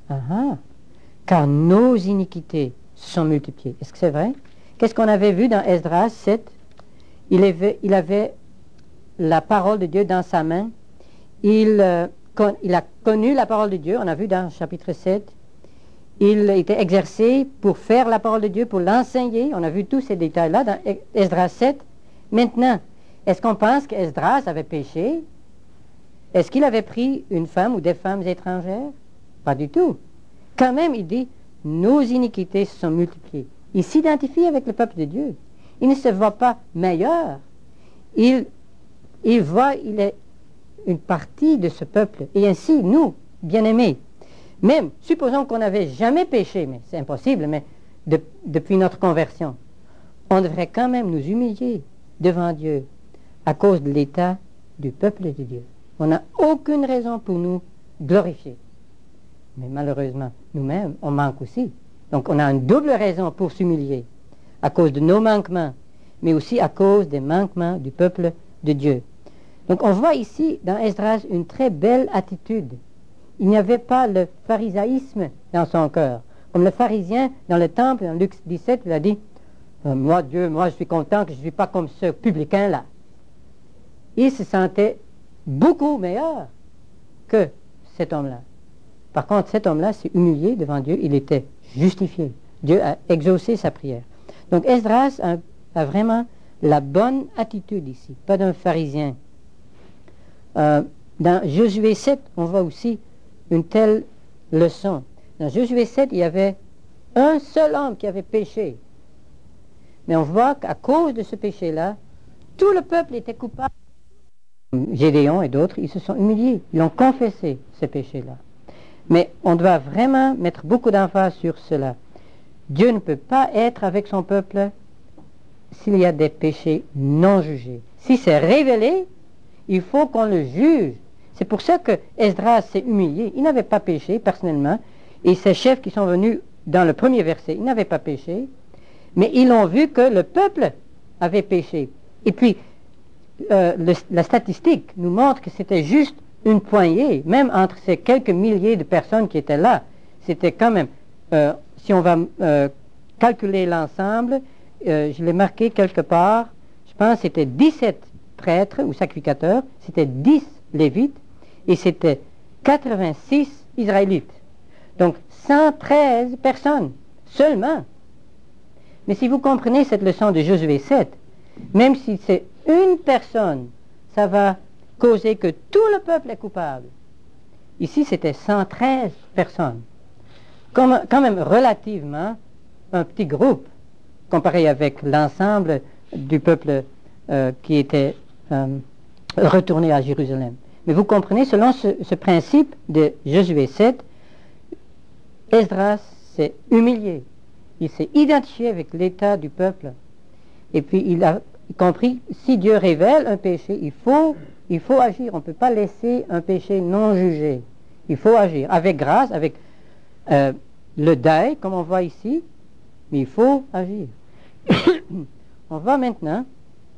iniquités se sont multipliées. Est-ce que c'est vrai? Qu'est-ce qu'on avait vu dans Esdras 7? Il avait la parole de Dieu dans sa main. Il a connu la parole de Dieu, on a vu dans chapitre 7. Il était exercé pour faire la parole de Dieu, pour l'enseigner. On a vu tous ces détails-là dans Esdras 7. Maintenant, est-ce qu'on pense qu'Esdras avait péché? Est-ce qu'il avait pris une femme ou des femmes étrangères? Pas du tout. Quand même, il dit, nos iniquités se sont multipliées. Il s'identifie avec le peuple de Dieu. Il ne se voit pas meilleur. Il est une partie de ce peuple. Et ainsi, nous, bien-aimés, même, supposons qu'on n'avait jamais péché, mais c'est impossible, mais depuis notre conversion, on devrait quand même nous humilier devant Dieu à cause de l'état du peuple de Dieu. On n'a aucune raison pour nous glorifier. Mais malheureusement, nous-mêmes, on manque aussi. Donc on a une double raison pour s'humilier, à cause de nos manquements, mais aussi à cause des manquements du peuple de Dieu. Donc on voit ici, dans Esdras, une très belle attitude. Il n'y avait pas le pharisaïsme dans son cœur. Comme le pharisien dans le temple, dans Luc 17, il a dit, moi Dieu, moi je suis content que je ne suis pas comme ce publicain-là. Il se sentait beaucoup meilleur que cet homme-là. Par contre, cet homme-là s'est humilié devant Dieu, il était justifié. Dieu a exaucé sa prière. Donc Esdras a vraiment la bonne attitude ici, pas d'un pharisien. Dans Josué 7, on voit aussi une telle leçon. Dans Josué 7, il y avait un seul homme qui avait péché. Mais on voit qu'à cause de ce péché-là, tout le peuple était coupable. Gédéon et d'autres, ils se sont humiliés. Ils ont confessé ce péché-là. Mais on doit vraiment mettre beaucoup d'emphase sur cela. Dieu ne peut pas être avec son peuple s'il y a des péchés non jugés. Si c'est révélé, il faut qu'on le juge. C'est pour ça que Esdras s'est humilié. Il n'avait pas péché personnellement. Et ces chefs qui sont venus dans le premier verset, ils n'avaient pas péché. Mais ils ont vu que le peuple avait péché. Et puis, la statistique nous montre que c'était juste une poignée, même entre ces quelques milliers de personnes qui étaient là, c'était quand même, si on va calculer l'ensemble, je l'ai marqué quelque part, je pense que c'était 17 prêtres ou sacrificateurs, c'était 10 lévites et c'était 86 israélites. Donc 113 personnes seulement. Mais si vous comprenez cette leçon de Josué 7, même si c'est une personne, ça va causer que tout le peuple est coupable. Ici, c'était 113 personnes. Quand même relativement un petit groupe, comparé avec l'ensemble du peuple qui était retourné à Jérusalem. Mais vous comprenez, selon ce principe de Josué 7, Esdras s'est humilié. Il s'est identifié avec l'état du peuple. Et puis il a compris, si Dieu révèle un péché, il faut agir. On ne peut pas laisser un péché non jugé. Il faut agir avec grâce, avec le deuil, comme on voit ici, mais il faut agir. On voit maintenant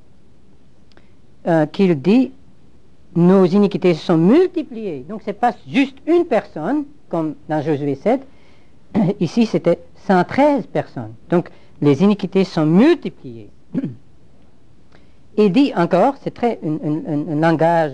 qu'il dit nos iniquités se sont multipliées. Donc ce n'est pas juste une personne, comme dans Josué 7. Ici, c'était 113 personnes. Donc les iniquités sont multipliées. Il dit encore, c'est très un langage,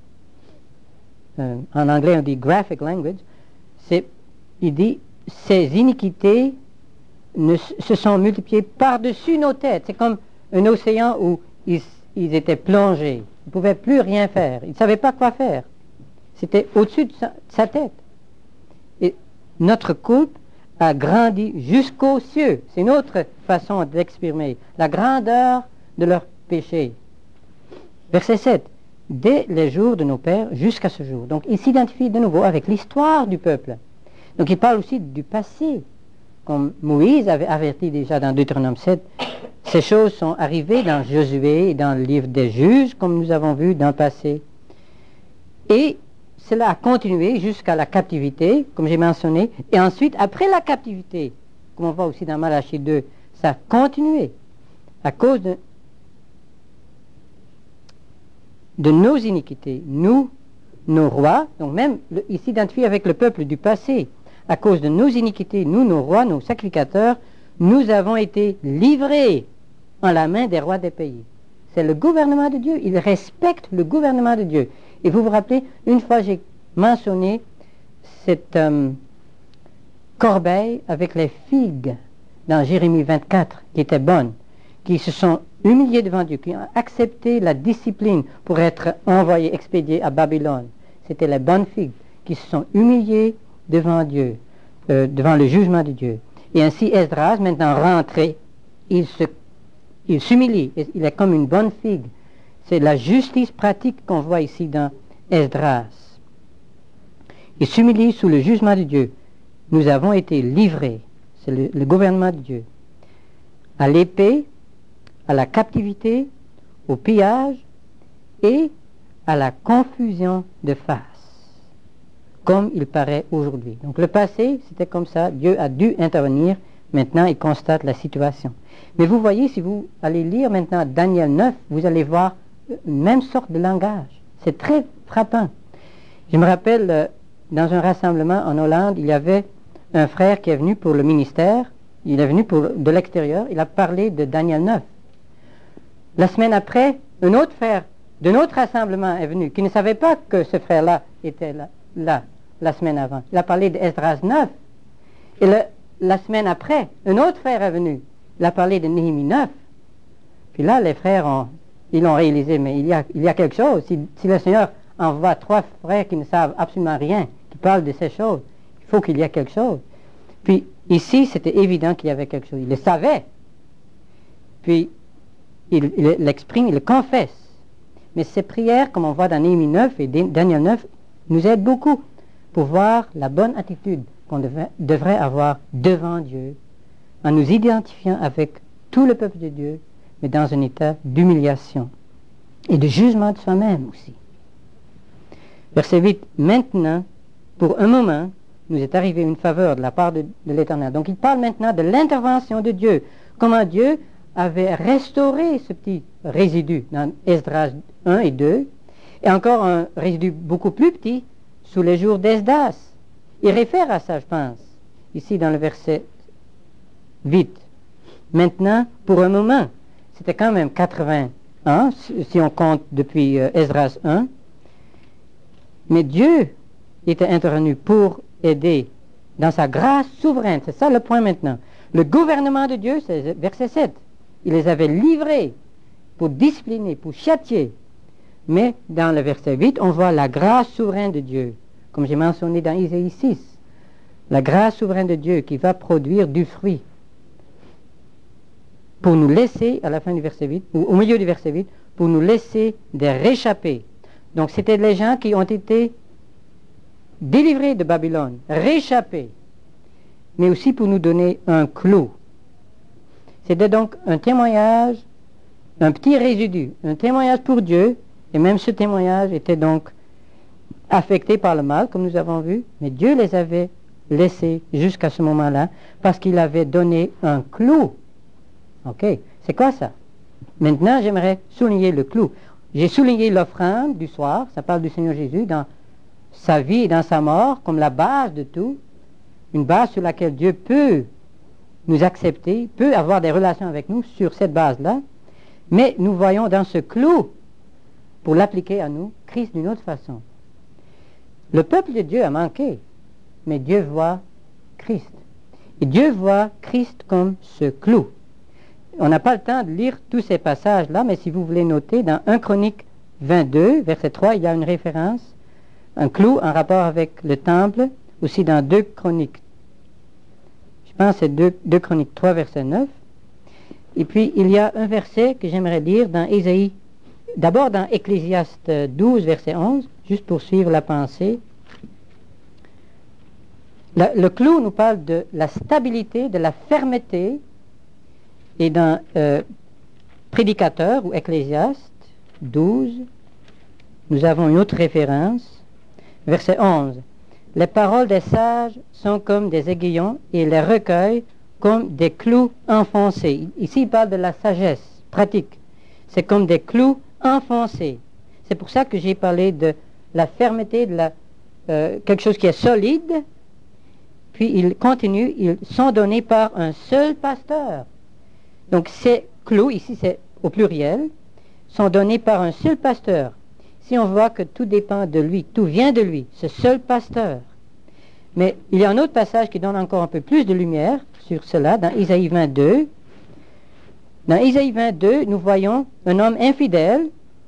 en anglais on dit graphic language, il dit, ces iniquités se sont multipliées par-dessus nos têtes. C'est comme un océan où ils étaient plongés. Ils ne pouvaient plus rien faire. Ils ne savaient pas quoi faire. C'était au-dessus de sa tête. Et notre coupe a grandi jusqu'aux cieux. C'est une autre façon d'exprimer la grandeur de leur péché. Verset 7. Dès les jours de nos pères jusqu'à ce jour. Donc il s'identifie de nouveau avec l'histoire du peuple. Donc il parle aussi du passé. Comme Moïse avait averti déjà dans Deutéronome 7, ces choses sont arrivées dans Josué et dans le livre des juges, comme nous avons vu dans le passé. Et cela a continué jusqu'à la captivité, comme j'ai mentionné, et ensuite, après la captivité, comme on voit aussi dans Malachie 2, ça a continué à cause de nos iniquités. Nous, nos rois, donc même, il s'identifie avec le peuple du passé. À cause de nos iniquités, nous, nos rois, nos sacrificateurs, nous avons été livrés en la main des rois des pays. C'est le gouvernement de Dieu. Il respecte le gouvernement de Dieu. Et vous vous rappelez, une fois j'ai mentionné cette corbeille avec les figues dans Jérémie 24, qui étaient bonnes, qui se sont humiliés devant Dieu, qui ont accepté la discipline pour être envoyés, expédiés à Babylone. C'était les bonnes figues qui se sont humiliées devant Dieu, devant le jugement de Dieu. Et ainsi Esdras, maintenant rentré, il s'humilie, il est comme une bonne figue. C'est la justice pratique qu'on voit ici dans Esdras. Il s'humilie sous le jugement de Dieu. Nous avons été livrés, c'est le gouvernement de Dieu, à l'épée, à la captivité, au pillage et à la confusion de face, comme il paraît aujourd'hui. Donc le passé, c'était comme ça, Dieu a dû intervenir, maintenant il constate la situation. Mais vous voyez, si vous allez lire maintenant Daniel 9, vous allez voir une même sorte de langage. C'est très frappant. Je me rappelle, dans un rassemblement en Hollande, il y avait un frère qui est venu pour le ministère, il est venu de l'extérieur, il a parlé de Daniel 9. La semaine après, un autre frère d'un autre rassemblement est venu, qui ne savait pas que ce frère-là était là la semaine avant. Il a parlé d'Esdras 9. Et la semaine après, un autre frère est venu. Il a parlé de Néhémie 9. Puis là, les frères ils ont réalisé, mais il y a quelque chose. Si le Seigneur envoie 3 frères qui ne savent absolument rien, qui parlent de ces choses, il faut qu'il y ait quelque chose. Puis ici, c'était évident qu'il y avait quelque chose. Il le savait. Puis il l'exprime, il le confesse. Mais ces prières, comme on voit dans Néhémie 9 et Daniel 9, nous aident beaucoup pour voir la bonne attitude qu'on devrait avoir devant Dieu, en nous identifiant avec tout le peuple de Dieu, mais dans un état d'humiliation et de jugement de soi-même aussi. Verset 8, maintenant, pour un moment, nous est arrivé une faveur de la part de l'Éternel. Donc il parle maintenant de l'intervention de Dieu, comment Dieu avait restauré ce petit résidu dans Esdras 1 et 2, Et encore un résidu beaucoup plus petit, sous les jours d'Esdras. Il réfère à ça, je pense, ici dans le verset 8. Maintenant, pour un moment, c'était quand même 80 ans, si on compte depuis Esdras 1. Mais Dieu était intervenu pour aider dans sa grâce souveraine. C'est ça le point maintenant. Le gouvernement de Dieu, c'est verset 7. Il les avait livrés pour discipliner, pour châtier. Mais dans le verset 8, on voit la grâce souveraine de Dieu, comme j'ai mentionné dans Isaïe 6. La grâce souveraine de Dieu qui va produire du fruit pour nous laisser, à la fin du verset 8, ou au milieu du verset 8, pour nous laisser des réchappés. Donc c'était les gens qui ont été délivrés de Babylone, réchappés, mais aussi pour nous donner un clou. C'était donc un témoignage, un petit résidu, un témoignage pour Dieu, et même ce témoignage était donc affecté par le mal, comme nous avons vu, mais Dieu les avait laissés jusqu'à ce moment-là, parce qu'il avait donné un clou. Ok, c'est quoi ça? Maintenant, j'aimerais souligner le clou. J'ai souligné l'offrande du soir, ça parle du Seigneur Jésus, dans sa vie et dans sa mort, comme la base de tout, une base sur laquelle Dieu peut nous accepter, peut avoir des relations avec nous sur cette base-là, mais nous voyons dans ce clou, pour l'appliquer à nous, Christ d'une autre façon. Le peuple de Dieu a manqué, mais Dieu voit Christ. Et Dieu voit Christ comme ce clou. On n'a pas le temps de lire tous ces passages-là, mais si vous voulez noter, dans 1 Chronique 22, verset 3, il y a une référence, un clou en rapport avec le temple, aussi dans 2 Chroniques. Je pense que c'est 2 Chroniques 3, verset 9. Et puis, il y a un verset que j'aimerais lire dans Ésaïe, d'abord dans Ecclésiaste 12, verset 11, juste pour suivre la pensée. Le clou nous parle de la stabilité, de la fermeté. Et dans Prédicateur ou Ecclésiaste 12, nous avons une autre référence, verset 11. Les paroles des sages sont comme des aiguillons et les recueils comme des clous enfoncés. Ici, il parle de la sagesse pratique. C'est comme des clous enfoncés. C'est pour ça que j'ai parlé de la fermeté, de quelque chose qui est solide. Puis il continue, ils sont donnés par un seul pasteur. Donc ces clous, ici c'est au pluriel, sont donnés par un seul pasteur. Si on voit que tout dépend de lui, tout vient de lui, ce seul pasteur. Mais il y a un autre passage qui donne encore un peu plus de lumière sur cela, dans Isaïe 22. Dans Isaïe 22, nous voyons un homme infidèle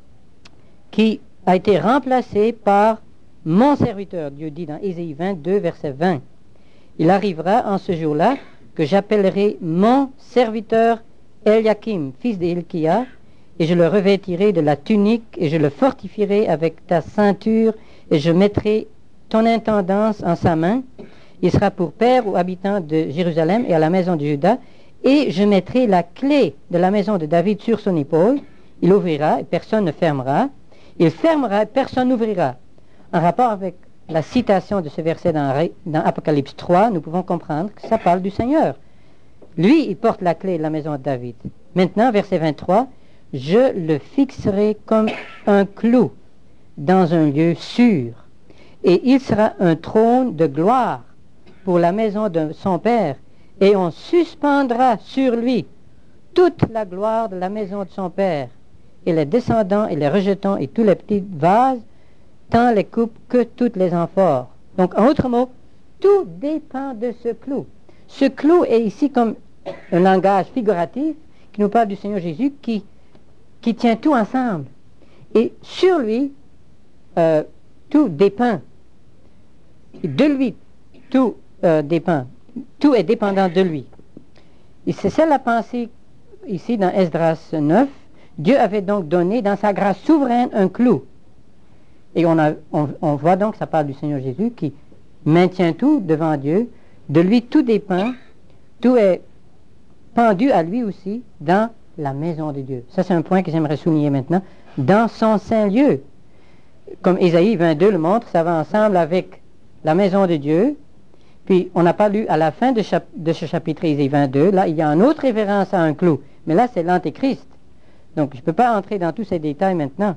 qui a été remplacé par mon serviteur. Dieu dit dans Isaïe 22, verset 20. Il arrivera en ce jour-là que j'appellerai mon serviteur Eliakim, fils d'Hilkia, et je le revêtirai de la tunique, et je le fortifierai avec ta ceinture, et je mettrai ton intendance en sa main. Il sera pour père aux habitants de Jérusalem et à la maison de Juda, et je mettrai la clé de la maison de David sur son épaule. Il ouvrira, et personne ne fermera. Il fermera, et personne n'ouvrira. En rapport avec la citation de ce verset dans Apocalypse 3, nous pouvons comprendre que ça parle du Seigneur. Lui, il porte la clé de la maison de David. Maintenant, verset 23, « Je le fixerai comme un clou dans un lieu sûr, et il sera un trône de gloire pour la maison de son Père, et on suspendra sur lui toute la gloire de la maison de son Père, et les descendants et les rejetons et tous les petits vases, tant les coupes que toutes les amphores. » Donc, en autre mot, tout dépend de ce clou. Ce clou est ici comme un langage figuratif qui nous parle du Seigneur Jésus qui tient tout ensemble. Et sur lui, tout dépend. De lui, tout dépend. Tout est dépendant de lui. Et c'est ça la pensée ici dans Esdras 9. Dieu avait donc donné dans sa grâce souveraine un clou. Et on voit donc, ça parle du Seigneur Jésus qui maintient tout devant Dieu. De lui, tout dépend. Tout est pendu à lui aussi dans la maison de Dieu. Ça, c'est un point que j'aimerais souligner maintenant. Dans son saint lieu. Comme Ésaïe 22 le montre, ça va ensemble avec la maison de Dieu. Puis, on n'a pas lu à la fin de ce chapitre Ésaïe 22. Là, il y a une autre référence à un clou. Mais là, c'est l'Antéchrist. Donc, je ne peux pas entrer dans tous ces détails maintenant.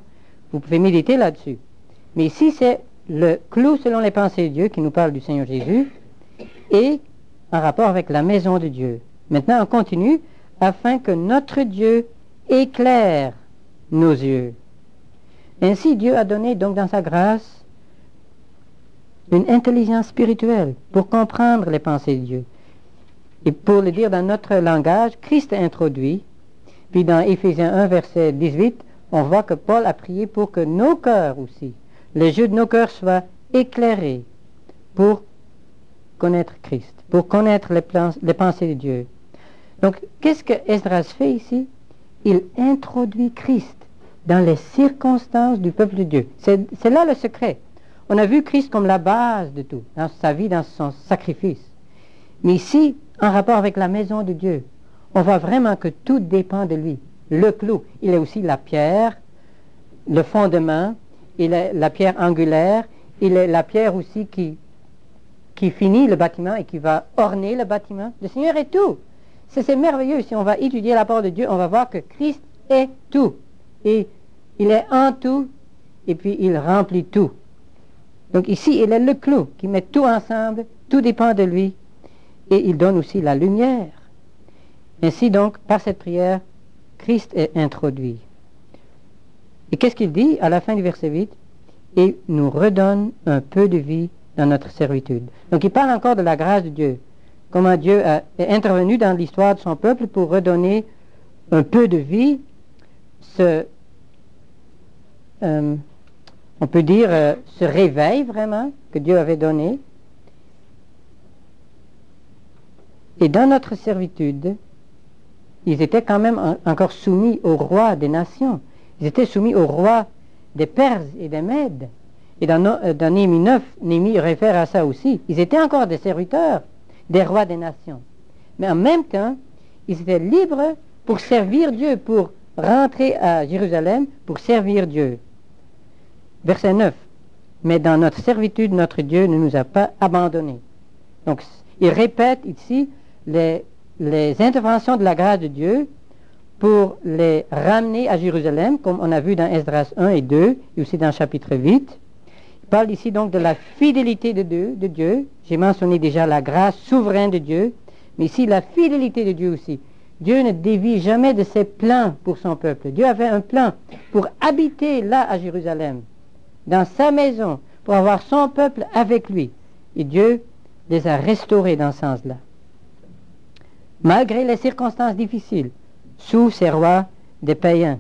Vous pouvez méditer là-dessus. Mais ici, c'est le clou selon les pensées de Dieu qui nous parle du Seigneur Jésus et en rapport avec la maison de Dieu. Maintenant, on continue afin que notre Dieu éclaire nos yeux. Ainsi, Dieu a donné donc dans sa grâce une intelligence spirituelle pour comprendre les pensées de Dieu. Et pour le dire dans notre langage, Christ a introduit. Puis dans Éphésiens 1, verset 18, on voit que Paul a prié pour que nos cœurs aussi, les yeux de nos cœurs soient éclairés pour connaître Christ, pour connaître les pensées de Dieu. Donc, qu'est-ce que Esdras fait ici? Il introduit Christ dans les circonstances du peuple de Dieu. C'est là le secret. On a vu Christ comme la base de tout, dans sa vie, dans son sacrifice. Mais ici, en rapport avec la maison de Dieu, on voit vraiment que tout dépend de lui. Le clou, il est aussi la pierre, le fondement, il est la pierre angulaire, il est la pierre aussi qui finit le bâtiment et qui va orner le bâtiment. Le Seigneur est tout. C'est merveilleux. Si on va étudier la parole de Dieu, on va voir que Christ est tout. Et il est en tout, et puis il remplit tout. Donc ici, il est le clou qui met tout ensemble, tout dépend de lui, et il donne aussi la lumière. Ainsi donc, par cette prière, Christ est introduit. Et qu'est-ce qu'il dit à la fin du verset 8? Et nous redonne un peu de vie dans notre servitude. Donc il parle encore de la grâce de Dieu. Comment Dieu est intervenu dans l'histoire de son peuple pour redonner un peu de vie, on peut dire ce réveil vraiment que Dieu avait donné. Et dans notre servitude, ils étaient quand même encore soumis au roi des nations. Ils étaient soumis au roi des Perses et des Mèdes. Et dans Néhémie 9, Néhémie réfère à ça aussi. Ils étaient encore des serviteurs des rois des nations. Mais en même temps, ils étaient libres pour servir Dieu, pour rentrer à Jérusalem, pour servir Dieu. Verset 9. Mais dans notre servitude, notre Dieu ne nous a pas abandonnés. Donc, il répète ici les interventions de la grâce de Dieu pour les ramener à Jérusalem, comme on a vu dans Esdras 1 et 2, et aussi dans chapitre 8. Il parle ici donc de la fidélité de Dieu. J'ai mentionné déjà la grâce souveraine de Dieu, mais ici la fidélité de Dieu aussi. Dieu ne dévie jamais de ses plans pour son peuple. Dieu avait un plan pour habiter là à Jérusalem, dans sa maison, pour avoir son peuple avec lui. Et Dieu les a restaurés dans ce sens-là. Malgré les circonstances difficiles, sous ces rois des païens,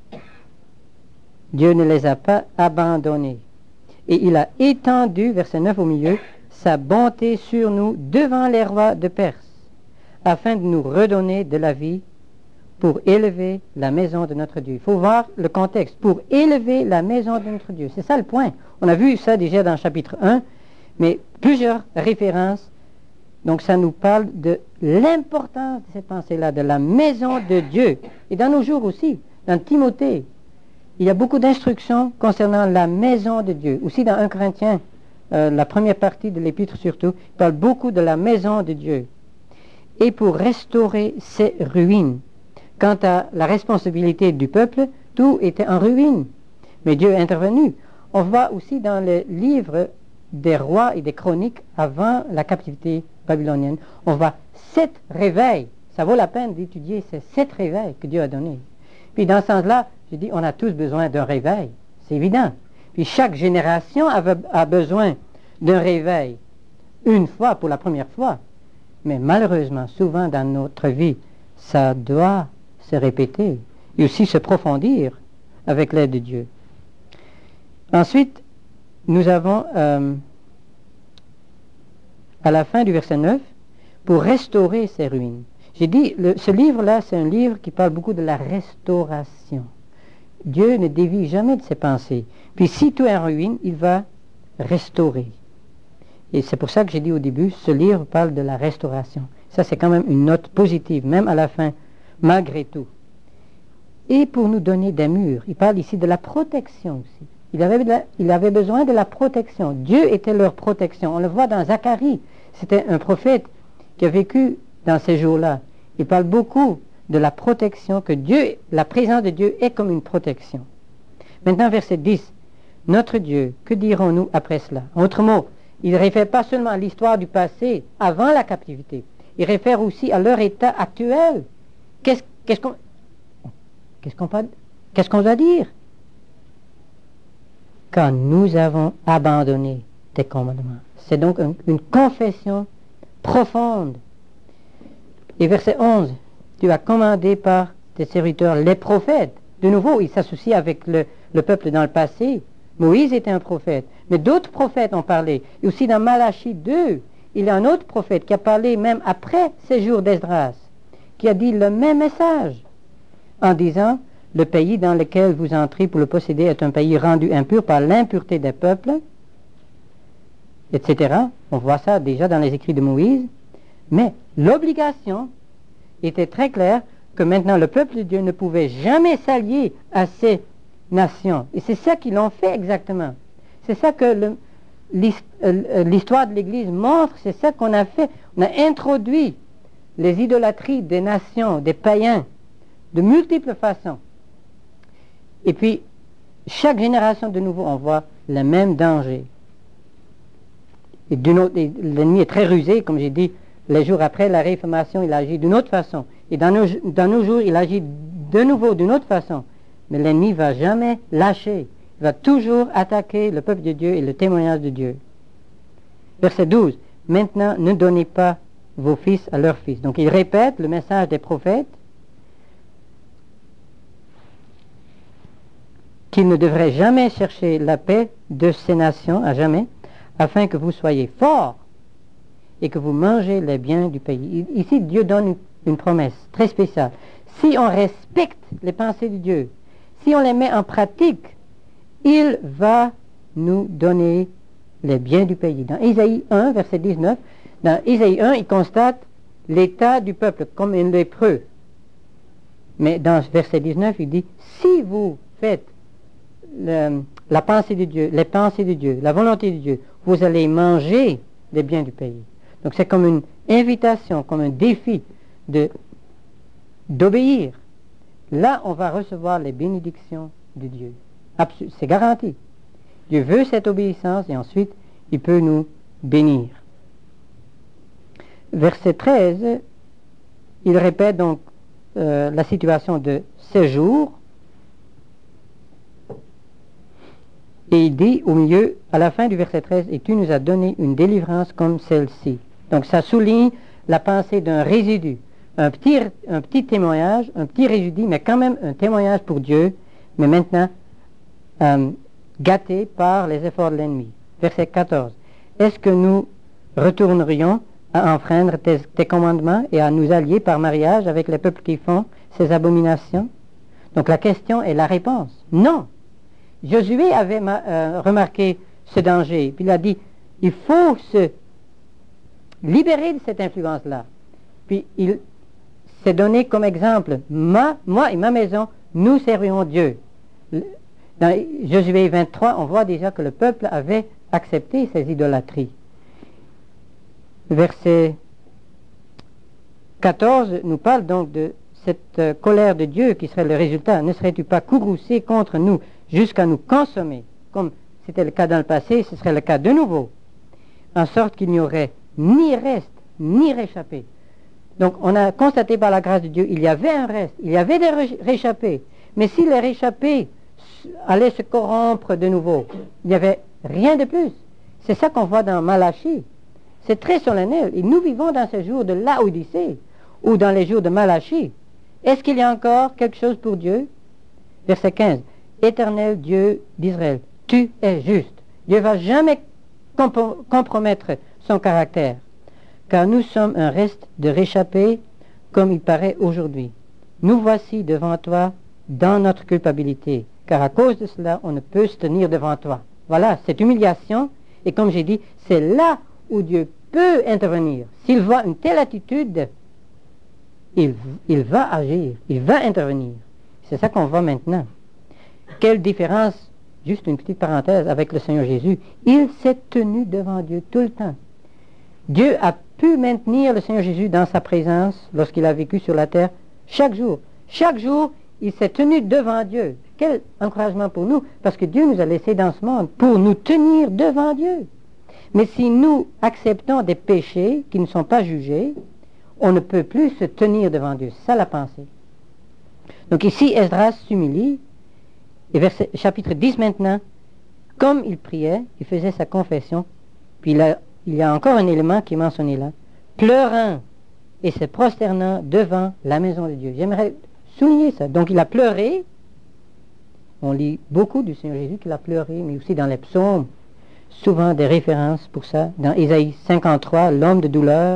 Dieu ne les a pas abandonnés. Et il a étendu, verset 9 au milieu, sa bonté sur nous devant les rois de Perse, afin de nous redonner de la vie pour élever la maison de notre Dieu. Il faut voir le contexte, pour élever la maison de notre Dieu. C'est ça le point. On a vu ça déjà dans le chapitre 1, mais plusieurs références. Donc ça nous parle de l'importance de cette pensée-là, de la maison de Dieu. Et dans nos jours aussi, dans Timothée, il y a beaucoup d'instructions concernant la maison de Dieu. Aussi dans 1 Corinthiens, la première partie de l'épître surtout, il parle beaucoup de la maison de Dieu. Et pour restaurer ses ruines. Quant à la responsabilité du peuple, tout était en ruine. Mais Dieu est intervenu. On voit aussi dans le livre des rois et des chroniques avant la captivité babylonienne, on voit 7 réveils. Ça vaut la peine d'étudier ces 7 réveils que Dieu a donnés. Puis dans ce sens-là, je dis, on a tous besoin d'un réveil. C'est évident. Puis chaque génération a besoin d'un réveil. Une fois, pour la première fois. Mais malheureusement, souvent dans notre vie, ça doit se répéter et aussi se profondir avec l'aide de Dieu. Ensuite, nous avons à la fin du verset 9, pour restaurer ces ruines. J'ai dit, ce livre-là, c'est un livre qui parle beaucoup de la restauration. Dieu ne dévie jamais de ses pensées. Puis si tout est en ruine, il va restaurer. Et c'est pour ça que j'ai dit au début, ce livre parle de la restauration. Ça, c'est quand même une note positive, même à la fin, malgré tout. Et pour nous donner des murs, il parle ici de la protection aussi. Il avait besoin de la protection. Dieu était leur protection. On le voit dans Zacharie. C'était un prophète qui a vécu dans ces jours-là. Il parle beaucoup de la protection, que Dieu, la présence de Dieu est comme une protection. Maintenant, verset 10. Notre Dieu, que dirons-nous après cela? En d'autres mots, il ne réfère pas seulement à l'histoire du passé, avant la captivité. Il réfère aussi à leur état actuel. Qu'est-ce qu'on doit dire? Quand nous avons abandonné tes commandements. C'est donc une confession profonde. Et verset 11, tu as commandé par tes serviteurs les prophètes. De nouveau, il s'associe avec le peuple dans le passé. Moïse était un prophète, mais d'autres prophètes ont parlé. Et aussi dans Malachie 2, il y a un autre prophète qui a parlé même après ces jours d'Esdras, qui a dit le même message, en disant, le pays dans lequel vous entrez pour le posséder est un pays rendu impur par l'impureté des peuples, etc. On voit ça déjà dans les écrits de Moïse. Mais l'obligation était très claire que maintenant le peuple de Dieu ne pouvait jamais s'allier à ces nations. Et c'est ça qu'ils ont fait exactement. C'est ça que l'histoire de l'Église montre, c'est ça qu'on a fait. On a introduit les idolâtries des nations, des païens, de multiples façons. Et puis, chaque génération de nouveau, on voit le même danger. Et l'ennemi est très rusé, comme j'ai dit, les jours après la Réformation, il agit d'une autre façon. Et dans nos jours, il agit de nouveau d'une autre façon. Mais l'ennemi ne va jamais lâcher. Il va toujours attaquer le peuple de Dieu et le témoignage de Dieu. Verset 12. Maintenant, ne donnez pas vos fils à leurs fils. Donc il répète le message des prophètes qu'ils ne devraient jamais chercher la paix de ces nations, à jamais, afin que vous soyez forts et que vous mangez les biens du pays. Ici, Dieu donne une promesse très spéciale. Si on respecte les pensées de Dieu, si on les met en pratique, il va nous donner les biens du pays. Dans Isaïe 1, verset 19, dans Isaïe 1, il constate l'état du peuple comme un lépreux. Mais dans verset 19, il dit, si vous faites la pensée de Dieu, les pensées de Dieu, la volonté de Dieu, vous allez manger les biens du pays. Donc c'est comme une invitation, comme un défi d'obéir. Là, on va recevoir les bénédictions de Dieu. C'est garanti. Dieu veut cette obéissance et ensuite, il peut nous bénir. Verset 13, il répète donc la situation de séjour. Et il dit au milieu, à la fin du verset 13, « Et tu nous as donné une délivrance comme celle-ci. » Donc ça souligne la pensée d'un résidu. Un petit témoignage, un petit résidu, mais quand même un témoignage pour Dieu, mais maintenant gâté par les efforts de l'ennemi. Verset 14. « Est-ce que nous retournerions à enfreindre tes commandements et à nous allier par mariage avec les peuples qui font ces abominations? » Donc la question est la réponse. Non. Josué avait remarqué ce danger. Puis il a dit, il faut se libérer de cette influence-là. Puis il s'est donné comme exemple, moi et ma maison, nous servirons Dieu. Dans Josué 23, on voit déjà que le peuple avait accepté ces idolâtries. Verset 14 nous parle donc de cette colère de Dieu qui serait le résultat. Ne serais-tu pas courroucé contre nous jusqu'à nous consommer, comme c'était le cas dans le passé, ce serait le cas de nouveau, en sorte qu'il n'y aurait ni reste, ni réchappé. Donc on a constaté par la grâce de Dieu, il y avait un reste, il y avait des réchappés, mais si les réchappés allaient se corrompre de nouveau, il n'y avait rien de plus. C'est ça qu'on voit dans Malachie. C'est très solennel, et nous vivons dans ces jours de Laodicée, ou dans les jours de Malachie. Est-ce qu'il y a encore quelque chose pour Dieu? Verset 15. Éternel Dieu d'Israël, tu es juste. Dieu ne va jamais compromettre son caractère, car nous sommes un reste de réchappés comme il paraît aujourd'hui. Nous voici devant toi dans notre culpabilité, car à cause de cela, on ne peut se tenir devant toi. Voilà, cette humiliation, et comme j'ai dit, c'est là où Dieu peut intervenir. S'il voit une telle attitude, il va agir, il va intervenir. C'est ça qu'on voit maintenant. Quelle différence, juste une petite parenthèse, avec le Seigneur Jésus. Il s'est tenu devant Dieu tout le temps. Dieu a pu maintenir le Seigneur Jésus dans sa présence lorsqu'il a vécu sur la terre chaque jour. Chaque jour, il s'est tenu devant Dieu. quel encouragement pour nous, parce que Dieu nous a laissés dans ce monde pour nous tenir devant Dieu. Mais si nous acceptons des péchés qui ne sont pas jugés, on ne peut plus se tenir devant Dieu. C'est ça la pensée. Donc ici, Esdras s'humilie, et chapitre 10 maintenant, comme il priait, il faisait sa confession, puis il y a encore un élément qui est mentionné là, pleurant et se prosternant devant la maison de Dieu. J'aimerais souligner ça. Donc il a pleuré, on lit beaucoup du Seigneur Jésus qu'il a pleuré, mais aussi dans les psaumes, souvent des références pour ça. Dans Ésaïe 53, l'homme de douleur.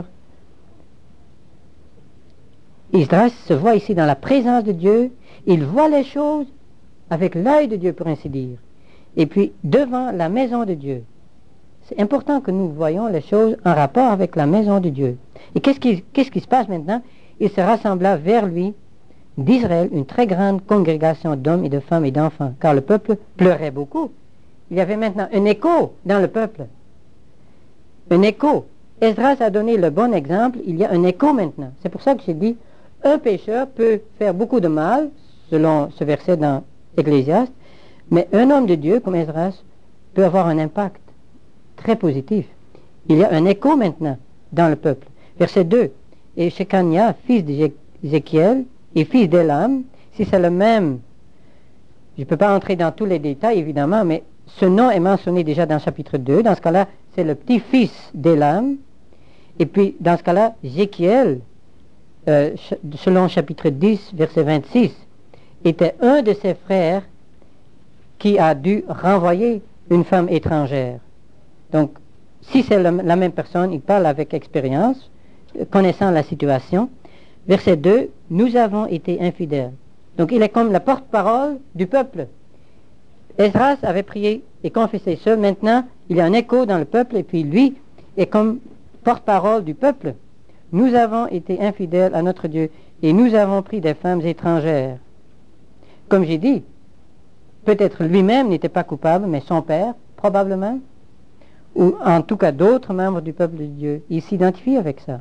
Esdras se voit ici dans la présence de Dieu, il voit les choses avec l'œil de Dieu, pour ainsi dire. Et puis, devant la maison de Dieu. C'est important que nous voyions les choses en rapport avec la maison de Dieu. Et qu'est-ce qui se passe maintenant? Il se rassembla vers lui d'Israël une très grande congrégation d'hommes et de femmes et d'enfants, car le peuple pleurait beaucoup. Il y avait maintenant un écho dans le peuple. Un écho. Esdras a donné le bon exemple, il y a un écho maintenant. C'est pour ça que j'ai dit, un pécheur peut faire beaucoup de mal, selon ce verset dans Ecclésiaste, mais un homme de Dieu comme Esdras peut avoir un impact très positif. Il y a un écho maintenant dans le peuple. Verset 2. Et Shekania, fils d'Ézéchiel et fils d'Élam, si c'est le même, je ne peux pas entrer dans tous les détails évidemment, mais ce nom est mentionné déjà dans chapitre 2. Dans ce cas-là, c'est le petit-fils d'Élam. Et puis, dans ce cas-là, Ézéchiel, selon chapitre 10, verset 26, était un de ses frères qui a dû renvoyer une femme étrangère. Donc, si c'est la même personne, il parle avec expérience, connaissant la situation. Verset 2, nous avons été infidèles. Donc, il est comme la porte-parole du peuple. Esdras avait prié et confessé seul. Maintenant, il y a un écho dans le peuple, et puis lui est comme porte-parole du peuple. Nous avons été infidèles à notre Dieu, et nous avons pris des femmes étrangères. Comme j'ai dit, peut-être lui-même n'était pas coupable, mais son père, probablement, ou en tout cas d'autres membres du peuple de Dieu, il s'identifie avec ça.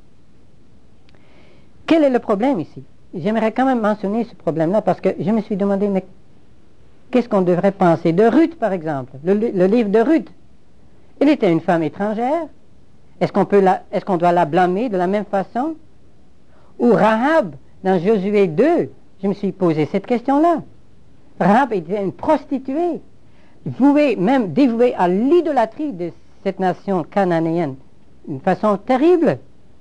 Quel est le problème ici? J'aimerais quand même mentionner ce problème-là, parce que je me suis demandé, mais qu'est-ce qu'on devrait penser de Ruth, par exemple, le livre de Ruth? Elle était une femme étrangère. Est-ce qu'on doit la blâmer de la même façon? Ou Rahab, dans Josué 2, je me suis posé cette question-là. Rahab était une prostituée, vouée, même dévouée à l'idolâtrie de cette nation cananéenne, d'une façon terrible.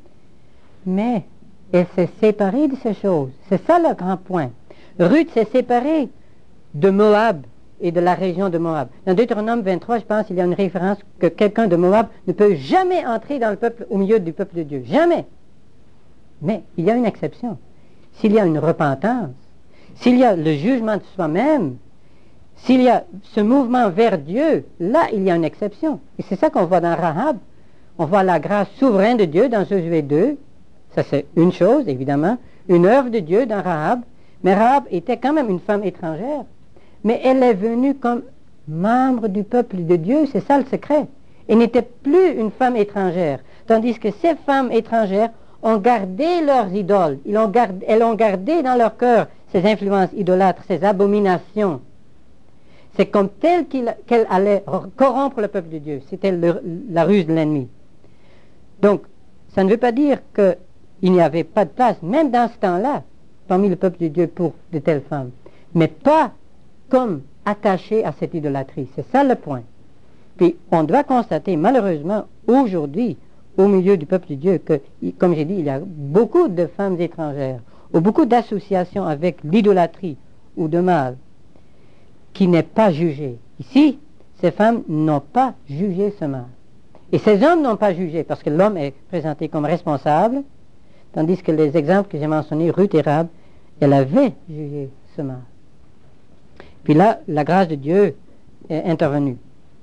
Mais elle s'est séparée de ces choses. C'est ça le grand point. Ruth s'est séparée de Moab et de la région de Moab. Dans Deutéronome 23, je pense qu'il y a une référence que quelqu'un de Moab ne peut jamais entrer dans le peuple, au milieu du peuple de Dieu. Jamais. Mais il y a une exception. S'il y a une repentance, s'il y a le jugement de soi-même, s'il y a ce mouvement vers Dieu, là, il y a une exception. Et c'est ça qu'on voit dans Rahab. On voit la grâce souveraine de Dieu dans Josué 2. Ça, c'est une chose, évidemment. Une œuvre de Dieu dans Rahab. Mais Rahab était quand même une femme étrangère. Mais elle est venue comme membre du peuple de Dieu. C'est ça le secret. Elle n'était plus une femme étrangère. Tandis que ces femmes étrangères ont gardé leurs idoles. Elles ont gardé dans leur cœur ces influences idolâtres, ces abominations. C'est comme tel qu'elle allait corrompre le peuple de Dieu. C'était la ruse de l'ennemi. Donc, ça ne veut pas dire qu'il n'y avait pas de place, même dans ce temps-là, parmi le peuple de Dieu pour de telles femmes. Mais pas comme attachées à cette idolâtrie. C'est ça le point. Puis, on doit constater, malheureusement, aujourd'hui, au milieu du peuple de Dieu, que, comme j'ai dit, il y a beaucoup de femmes étrangères, ou beaucoup d'associations avec l'idolâtrie ou de mal, qui n'est pas jugé. Ici, ces femmes n'ont pas jugé ce mal. Et ces hommes n'ont pas jugé, parce que l'homme est présenté comme responsable, tandis que les exemples que j'ai mentionnés, Ruth et Rahab, elle avait jugé ce mal. Puis là, la grâce de Dieu est intervenue.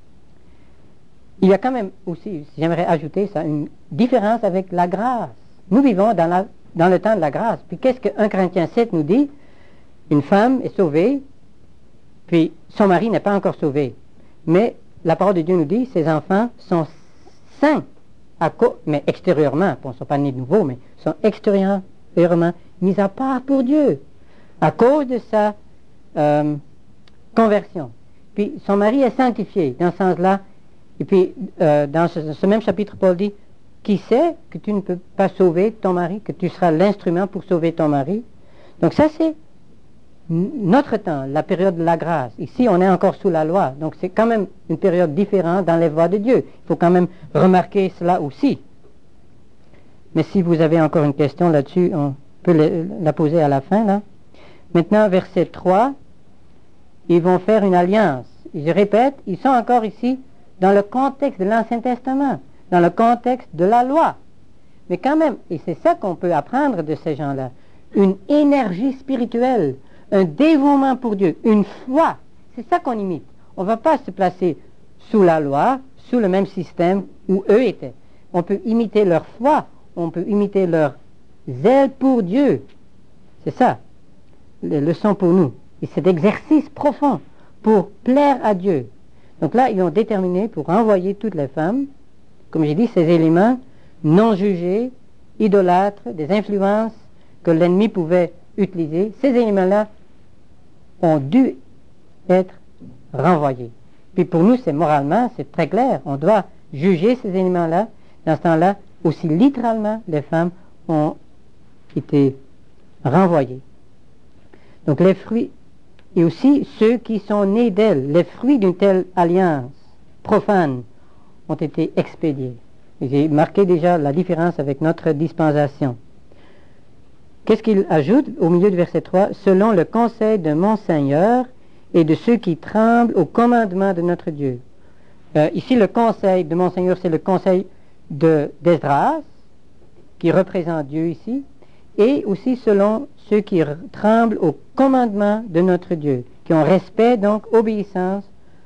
Il y a quand même aussi, j'aimerais ajouter ça, une différence avec la grâce. Nous vivons dans le temps de la grâce. Puis qu'est-ce que 1 Corinthiens 7 nous dit? Une femme est sauvée, puis son mari n'est pas encore sauvé. Mais la parole de Dieu nous dit, ses enfants sont saints, mais extérieurement, ils ne sont pas nés de nouveau, mais sont extérieurement mis à part pour Dieu. À cause de sa conversion. Puis son mari est sanctifié dans ce sens-là. Et puis dans ce même chapitre, Paul dit, qui sait que tu ne peux pas sauver ton mari, que tu seras l'instrument pour sauver ton mari. Donc ça c'est notre temps, la période de la grâce. Ici on est encore sous la loi, donc c'est quand même une période différente dans les voies de Dieu. Il faut quand même remarquer cela aussi. Mais si vous avez encore une question là-dessus, on peut la poser à la fin là. Maintenant verset 3, ils vont faire une alliance. Je répète, ils sont encore ici dans le contexte de l'Ancien Testament, dans le contexte de la loi. Mais quand même, et c'est ça qu'on peut apprendre de ces gens-là, une énergie spirituelle, un dévouement pour Dieu, une foi, c'est ça qu'on imite. On ne va pas se placer sous la loi, sous le même système où eux étaient. On peut imiter leur foi, on peut imiter leur zèle pour Dieu. C'est ça, les leçons pour nous. Et cet exercice profond pour plaire à Dieu. Donc là, ils ont déterminé pour envoyer toutes les femmes, comme j'ai dit, ces éléments non jugés, idolâtres, des influences que l'ennemi pouvait utiliser. Ces éléments-là ont dû être renvoyés. Puis pour nous, c'est moralement, c'est très clair. On doit juger ces éléments-là. Dans ce temps-là, aussi littéralement, les femmes ont été renvoyées. Donc les fruits, et aussi ceux qui sont nés d'elle, les fruits d'une telle alliance profane ont été expédiés. J'ai marqué déjà la différence avec notre dispensation. Qu'est-ce qu'il ajoute au milieu du verset 3? Selon le conseil de mon Seigneur et de ceux qui tremblent au commandement de notre Dieu. Ici, le conseil de mon Seigneur, c'est le conseil d'Esdras, qui représente Dieu ici, et aussi selon ceux qui tremblent au commandement de notre Dieu, qui ont respect, donc obéissance,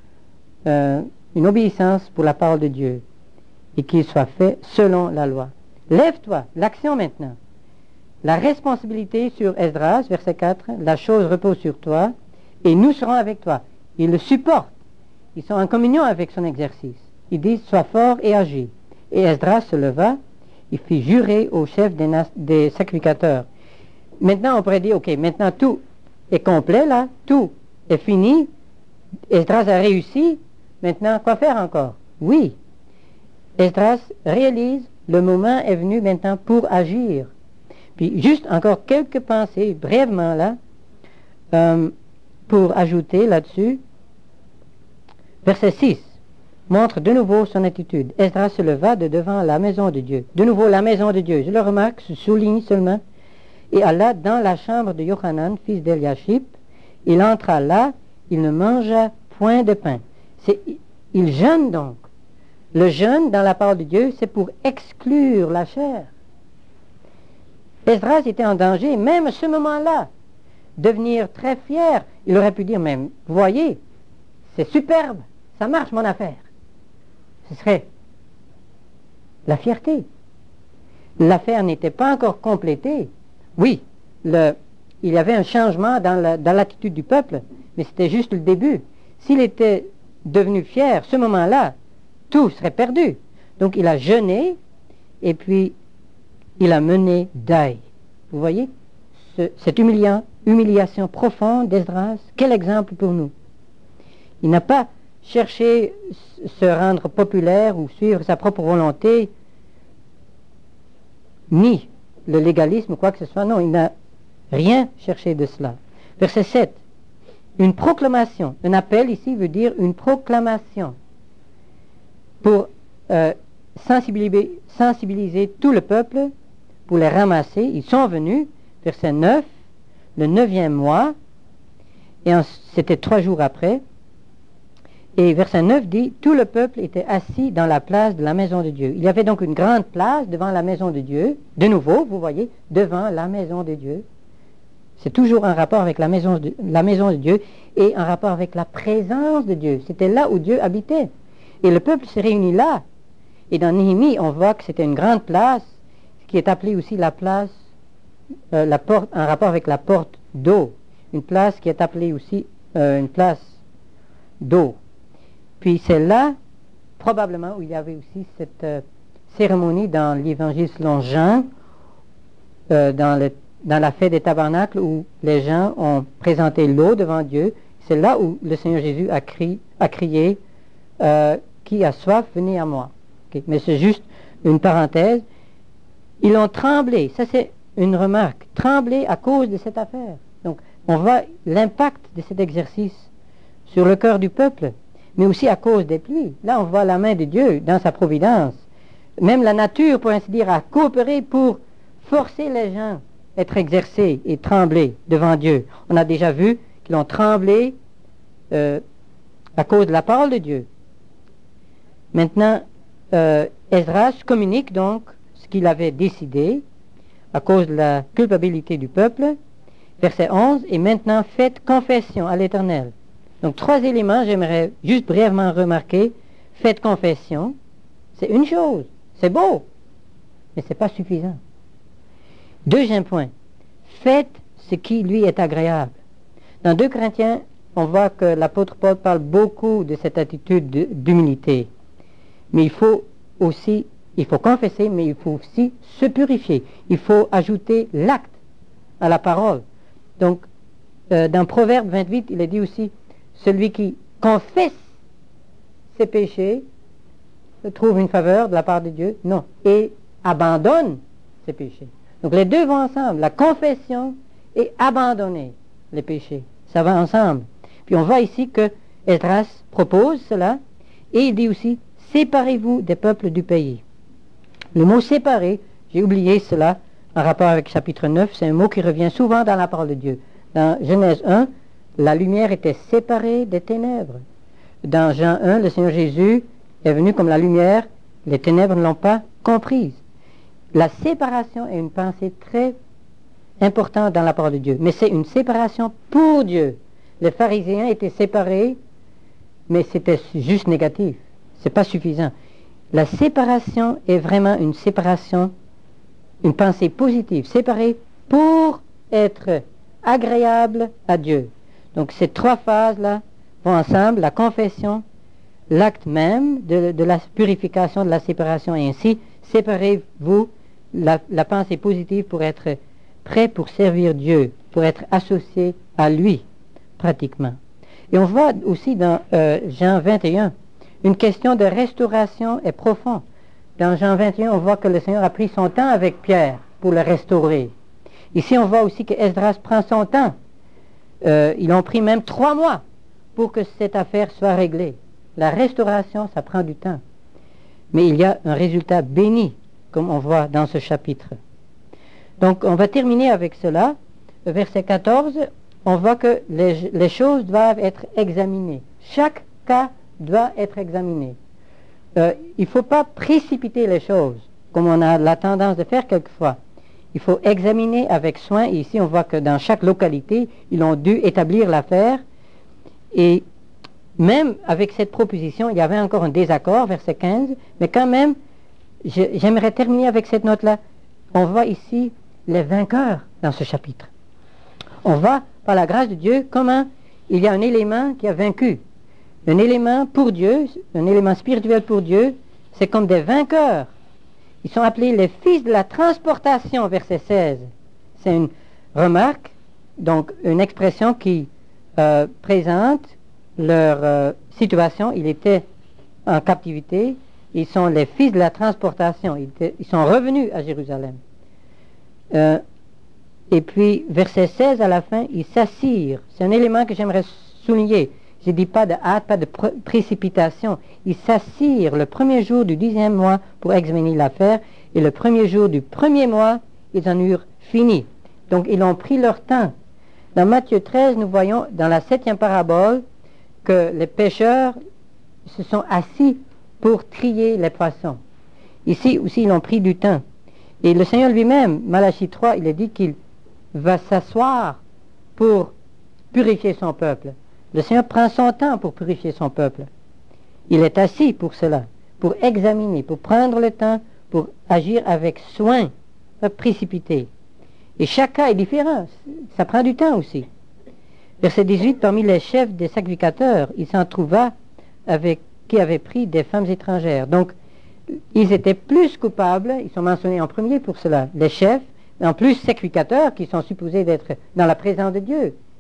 une obéissance pour la parole de Dieu, et qu'il soit fait selon la loi. Lève-toi, l'action maintenant. La responsabilité sur Esdras, verset 4, la chose repose sur toi, et nous serons avec toi. Ils le supportent. Ils sont en communion avec son exercice. Ils disent, sois fort et agis. Et Esdras se leva, il fit jurer au chef des sacrificateurs. Maintenant, on pourrait dire, ok, maintenant tout est complet là, tout est fini, Esdras a réussi, maintenant quoi faire encore? Oui, Esdras réalise, le moment est venu maintenant pour agir. Puis juste encore quelques pensées, brièvement là, pour ajouter là-dessus. Verset 6 montre de nouveau son attitude. Esdras se leva de devant la maison de Dieu. De nouveau la maison de Dieu, je le remarque, je souligne seulement. Et alla dans la chambre de Yochanan, fils d'Eliashib. Il entra là, il ne mangea point de pain. Il jeûne donc. Le jeûne dans la parole de Dieu, c'est pour exclure la chair. Esdras était en danger, même à ce moment-là, devenir très fier. Il aurait pu dire même, vous voyez, c'est superbe, ça marche mon affaire. Ce serait la fierté. L'affaire n'était pas encore complétée. Oui, il y avait un changement dans l'attitude du peuple, mais c'était juste le début. S'il était devenu fier, ce moment-là, tout serait perdu. Donc il a jeûné, et puis il a mené deuil. Vous voyez, cette humiliation profonde d'Esdras, quel exemple pour nous. Il n'a pas cherché se rendre populaire ou suivre sa propre volonté, ni le légalisme ou quoi que ce soit. Non, il n'a rien cherché de cela. Verset 7. Une proclamation. Un appel ici veut dire une proclamation. Pour sensibiliser tout le peuple, pour les ramasser. Ils sont venus, verset 9, le 9e mois, et c'était 3 jours après. Et verset 9 dit, tout le peuple était assis dans la place de la maison de Dieu. Il y avait donc une grande place devant la maison de Dieu. De nouveau, vous voyez, devant la maison de Dieu. C'est toujours un rapport avec la maison de Dieu et un rapport avec la présence de Dieu. C'était là où Dieu habitait. Et le peuple s'est réuni là. Et dans Néhémie, on voit que c'était une grande place, qui est appelée aussi la place, la porte, un rapport avec la porte d'eau. Une place qui est appelée aussi une place d'eau. Puis c'est là, probablement, où il y avait aussi cette cérémonie dans l'évangile selon Jean, dans la fête des tabernacles, où les gens ont présenté l'eau devant Dieu. C'est là où le Seigneur Jésus a crié qui a soif, venez à moi. Okay. Mais c'est juste une parenthèse. Ils ont tremblé, ça c'est une remarque, tremblé à cause de cette affaire. Donc on voit l'impact de cet exercice sur le cœur du peuple, mais aussi à cause des pluies. Là on voit la main de Dieu dans sa providence. Même la nature, pour ainsi dire, a coopéré pour forcer les gens à être exercés et trembler devant Dieu. On a déjà vu qu'ils ont tremblé à cause de la parole de Dieu. Maintenant, Esdras communique donc ce qu'il avait décidé à cause de la culpabilité du peuple. Verset 11, et maintenant faites confession à l'Éternel. Donc 3 éléments, j'aimerais juste brièvement remarquer. Faites confession, c'est une chose, c'est beau, mais ce n'est pas suffisant. Deuxième point, faites ce qui lui est agréable. Dans 2 Corinthiens, on voit que l'apôtre Paul parle beaucoup de cette attitude d'humilité. Mais il faut confesser, mais il faut aussi se purifier. Il faut ajouter l'acte à la parole. Donc, dans Proverbe 28, il est dit aussi, celui qui confesse ses péchés trouve une faveur de la part de Dieu. Non, et abandonne ses péchés. Donc les deux vont ensemble, la confession et abandonner les péchés. Ça va ensemble. Puis on voit ici que Esdras propose cela, et il dit aussi, séparez-vous des peuples du pays. Le mot séparer, j'ai oublié cela en rapport avec chapitre 9, c'est un mot qui revient souvent dans la parole de Dieu. Dans Genèse 1, la lumière était séparée des ténèbres. Dans Jean 1, le Seigneur Jésus est venu comme la lumière, les ténèbres ne l'ont pas comprise. La séparation est une pensée très importante dans la parole de Dieu, mais c'est une séparation pour Dieu. Les pharisiens étaient séparés, mais c'était juste négatif, c'est pas suffisant. La séparation est vraiment une séparation, une pensée positive, séparée pour être agréable à Dieu. Donc ces 3 phases-là vont ensemble, la confession, l'acte même de la purification, de la séparation, et ainsi, séparez-vous, la pensée positive pour être prêt pour servir Dieu, pour être associé à lui, pratiquement. Et on voit aussi dans Jean 21, une question de restauration est profonde. Dans Jean 21, on voit que le Seigneur a pris son temps avec Pierre pour le restaurer. Ici, on voit aussi que Esdras prend son temps. Ils ont pris même 3 mois pour que cette affaire soit réglée. La restauration, ça prend du temps. Mais il y a un résultat béni, comme on voit dans ce chapitre. Donc, on va terminer avec cela. Verset 14, on voit que les choses doivent être examinées. Chaque cas doit être examiné. Il ne faut pas précipiter les choses, comme on a la tendance de faire quelquefois. Il faut examiner avec soin. Et ici, on voit que dans chaque localité, ils ont dû établir l'affaire. Et même avec cette proposition, il y avait encore un désaccord, verset 15. Mais quand même, j'aimerais terminer avec cette note-là. On voit ici les vainqueurs dans ce chapitre. On voit, par la grâce de Dieu, comment il y a un élément qui a vaincu. Un élément pour Dieu, un élément spirituel pour Dieu, c'est comme des vainqueurs. Ils sont appelés les fils de la transportation, verset 16. C'est une remarque, donc une expression qui présente leur situation. Ils étaient en captivité, ils sont les fils de la transportation, ils sont revenus à Jérusalem. Et puis, verset 16 à la fin, ils s'assirent. C'est un élément que j'aimerais souligner. Je ne dis pas de hâte, pas de précipitation. Ils s'assirent le premier jour du 10e mois pour examiner l'affaire, et le premier jour du 1er mois, ils en eurent fini. Donc, ils ont pris leur temps. Dans Matthieu 13, nous voyons, dans la 7e parabole, que les pêcheurs se sont assis pour trier les poissons. Ici aussi, ils ont pris du temps. Et le Seigneur lui-même, Malachie 3, il a dit qu'il va s'asseoir pour purifier son peuple. Le Seigneur prend son temps pour purifier son peuple. Il est assis pour cela, pour examiner, pour prendre le temps, pour agir avec soin, pas précipiter. Et chaque cas est différent, ça prend du temps aussi. Verset 18, parmi les chefs des sacrificateurs, il s'en trouva qui avaient pris des femmes étrangères. Donc, ils étaient plus coupables, ils sont mentionnés en premier pour cela, les chefs, en plus sacrificateurs qui sont supposés d'être dans la présence de Dieu.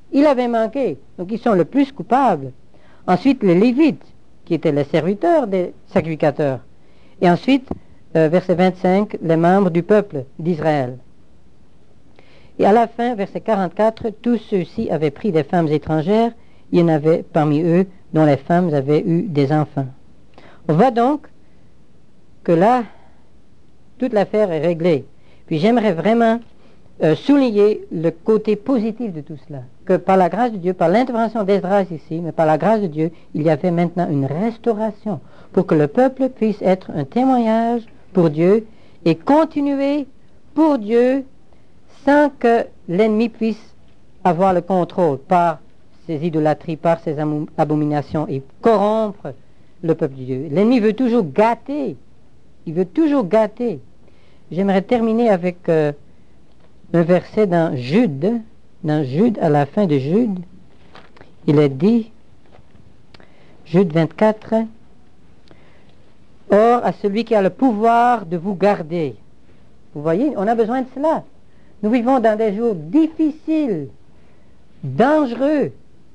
Il avait manqué, donc ils sont le plus coupables. Ensuite, les Lévites, qui étaient les serviteurs des sacrificateurs. Et ensuite, verset 25, les membres du peuple d'Israël. Et à la fin, verset 44, tous ceux-ci avaient pris des femmes étrangères. Il y en avait parmi eux dont les femmes avaient eu des enfants. On voit donc que là, toute l'affaire est réglée. Puis j'aimerais vraiment souligner le côté positif de tout cela. Que par la grâce de Dieu, par l'intervention d'Esdras ici, mais par la grâce de Dieu, il y avait maintenant une restauration pour que le peuple puisse être un témoignage pour Dieu et continuer pour Dieu sans que l'ennemi puisse avoir le contrôle par ses idolâtries, par ses abominations et corrompre le peuple de Dieu. L'ennemi veut toujours gâter. Il veut toujours gâter. J'aimerais terminer avec un verset dans Jude, à la fin de Jude. Il est dit, Jude 24, « Or, à celui qui a le pouvoir de vous garder. » Vous voyez, on a besoin de cela. Nous vivons dans des jours difficiles, dangereux.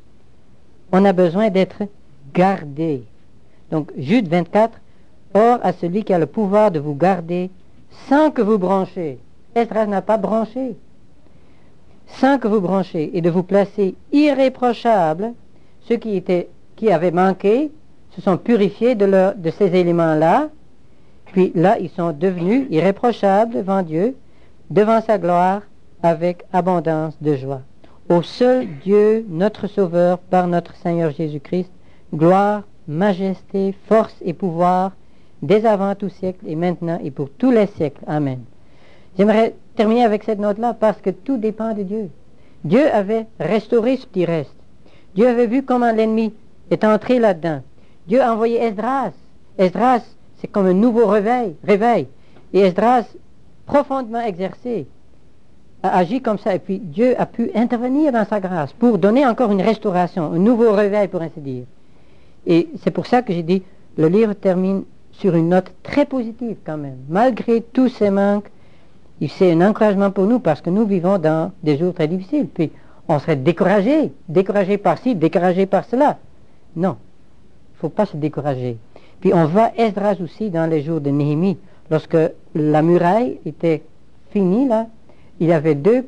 On a besoin d'être gardé. Donc, Jude 24, « Or, à celui qui a le pouvoir de vous garder, sans que vous branchez. » Esdras n'a pas branché. Sans que vous branchez et de vous placer irréprochables, ceux qui avaient manqué se sont purifiés de ces éléments-là, puis là, ils sont devenus irréprochables devant Dieu, devant sa gloire, avec abondance de joie. Au seul Dieu, notre Sauveur, par notre Seigneur Jésus-Christ, gloire, majesté, force et pouvoir, dès avant tout siècle et maintenant et pour tous les siècles. Amen. J'aimerais terminer avec cette note-là parce que tout dépend de Dieu. Dieu avait restauré ce qui reste. Dieu avait vu comment l'ennemi est entré là-dedans. Dieu a envoyé Esdras. Esdras, c'est comme un nouveau réveil. Et Esdras, profondément exercé, a agi comme ça. Et puis Dieu a pu intervenir dans sa grâce pour donner encore une restauration, un nouveau réveil pour ainsi dire. Et c'est pour ça que j'ai dit, le livre termine sur une note très positive quand même. Malgré tous ces manques, c'est un encouragement pour nous parce que nous vivons dans des jours très difficiles. Puis on serait découragé par-ci, découragé par cela. Non, il ne faut pas se décourager. Puis on voit Esdras aussi dans les jours de Néhémie. Lorsque la muraille était finie, là, il y avait deux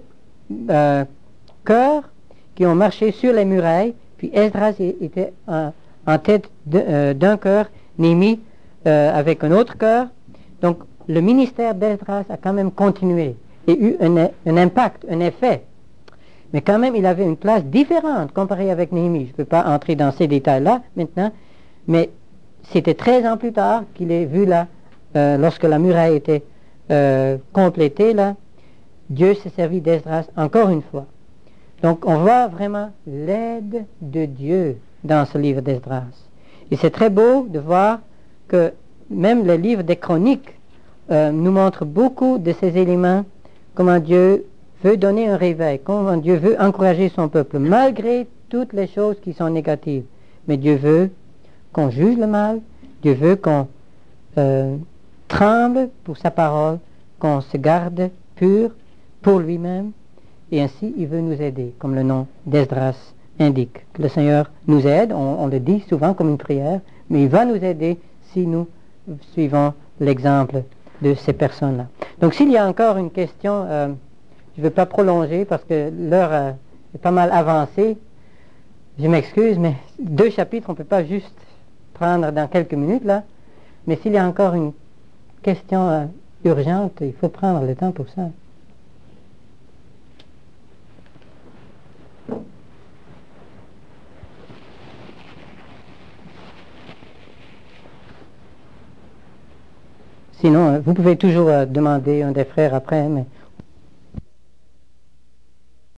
chœurs qui ont marché sur les murailles. Puis Esdras était en tête d'un chœur, Néhémie avec un autre chœur. Donc le ministère d'Esdras a quand même continué et eu un impact, un effet. Mais quand même, il avait une place différente comparée avec Néhémie. Je ne peux pas entrer dans ces détails-là maintenant, mais c'était 13 ans plus tard qu'il est vu là, lorsque la muraille était complétée là, Dieu s'est servi d'Esdras encore une fois. Donc on voit vraiment l'aide de Dieu dans ce livre d'Esdras. Et c'est très beau de voir que même le livre des Chroniques nous montre beaucoup de ces éléments, comment Dieu veut donner un réveil, comment Dieu veut encourager son peuple, malgré toutes les choses qui sont négatives. Mais Dieu veut qu'on juge le mal, Dieu veut qu'on tremble pour sa parole, qu'on se garde pur pour lui-même, et ainsi il veut nous aider, comme le nom d'Esdras indique. Que le Seigneur nous aide, on le dit souvent comme une prière, mais il va nous aider si nous suivons l'exemple de ces personnes-là. Donc s'il y a encore une question, je ne veux pas prolonger parce que l'heure est pas mal avancée. Je m'excuse, mais 2 chapitres, on ne peut pas juste prendre dans quelques minutes là. Mais s'il y a encore une question urgente, il faut prendre le temps pour ça. Sinon, vous pouvez toujours demander un des frères après, mais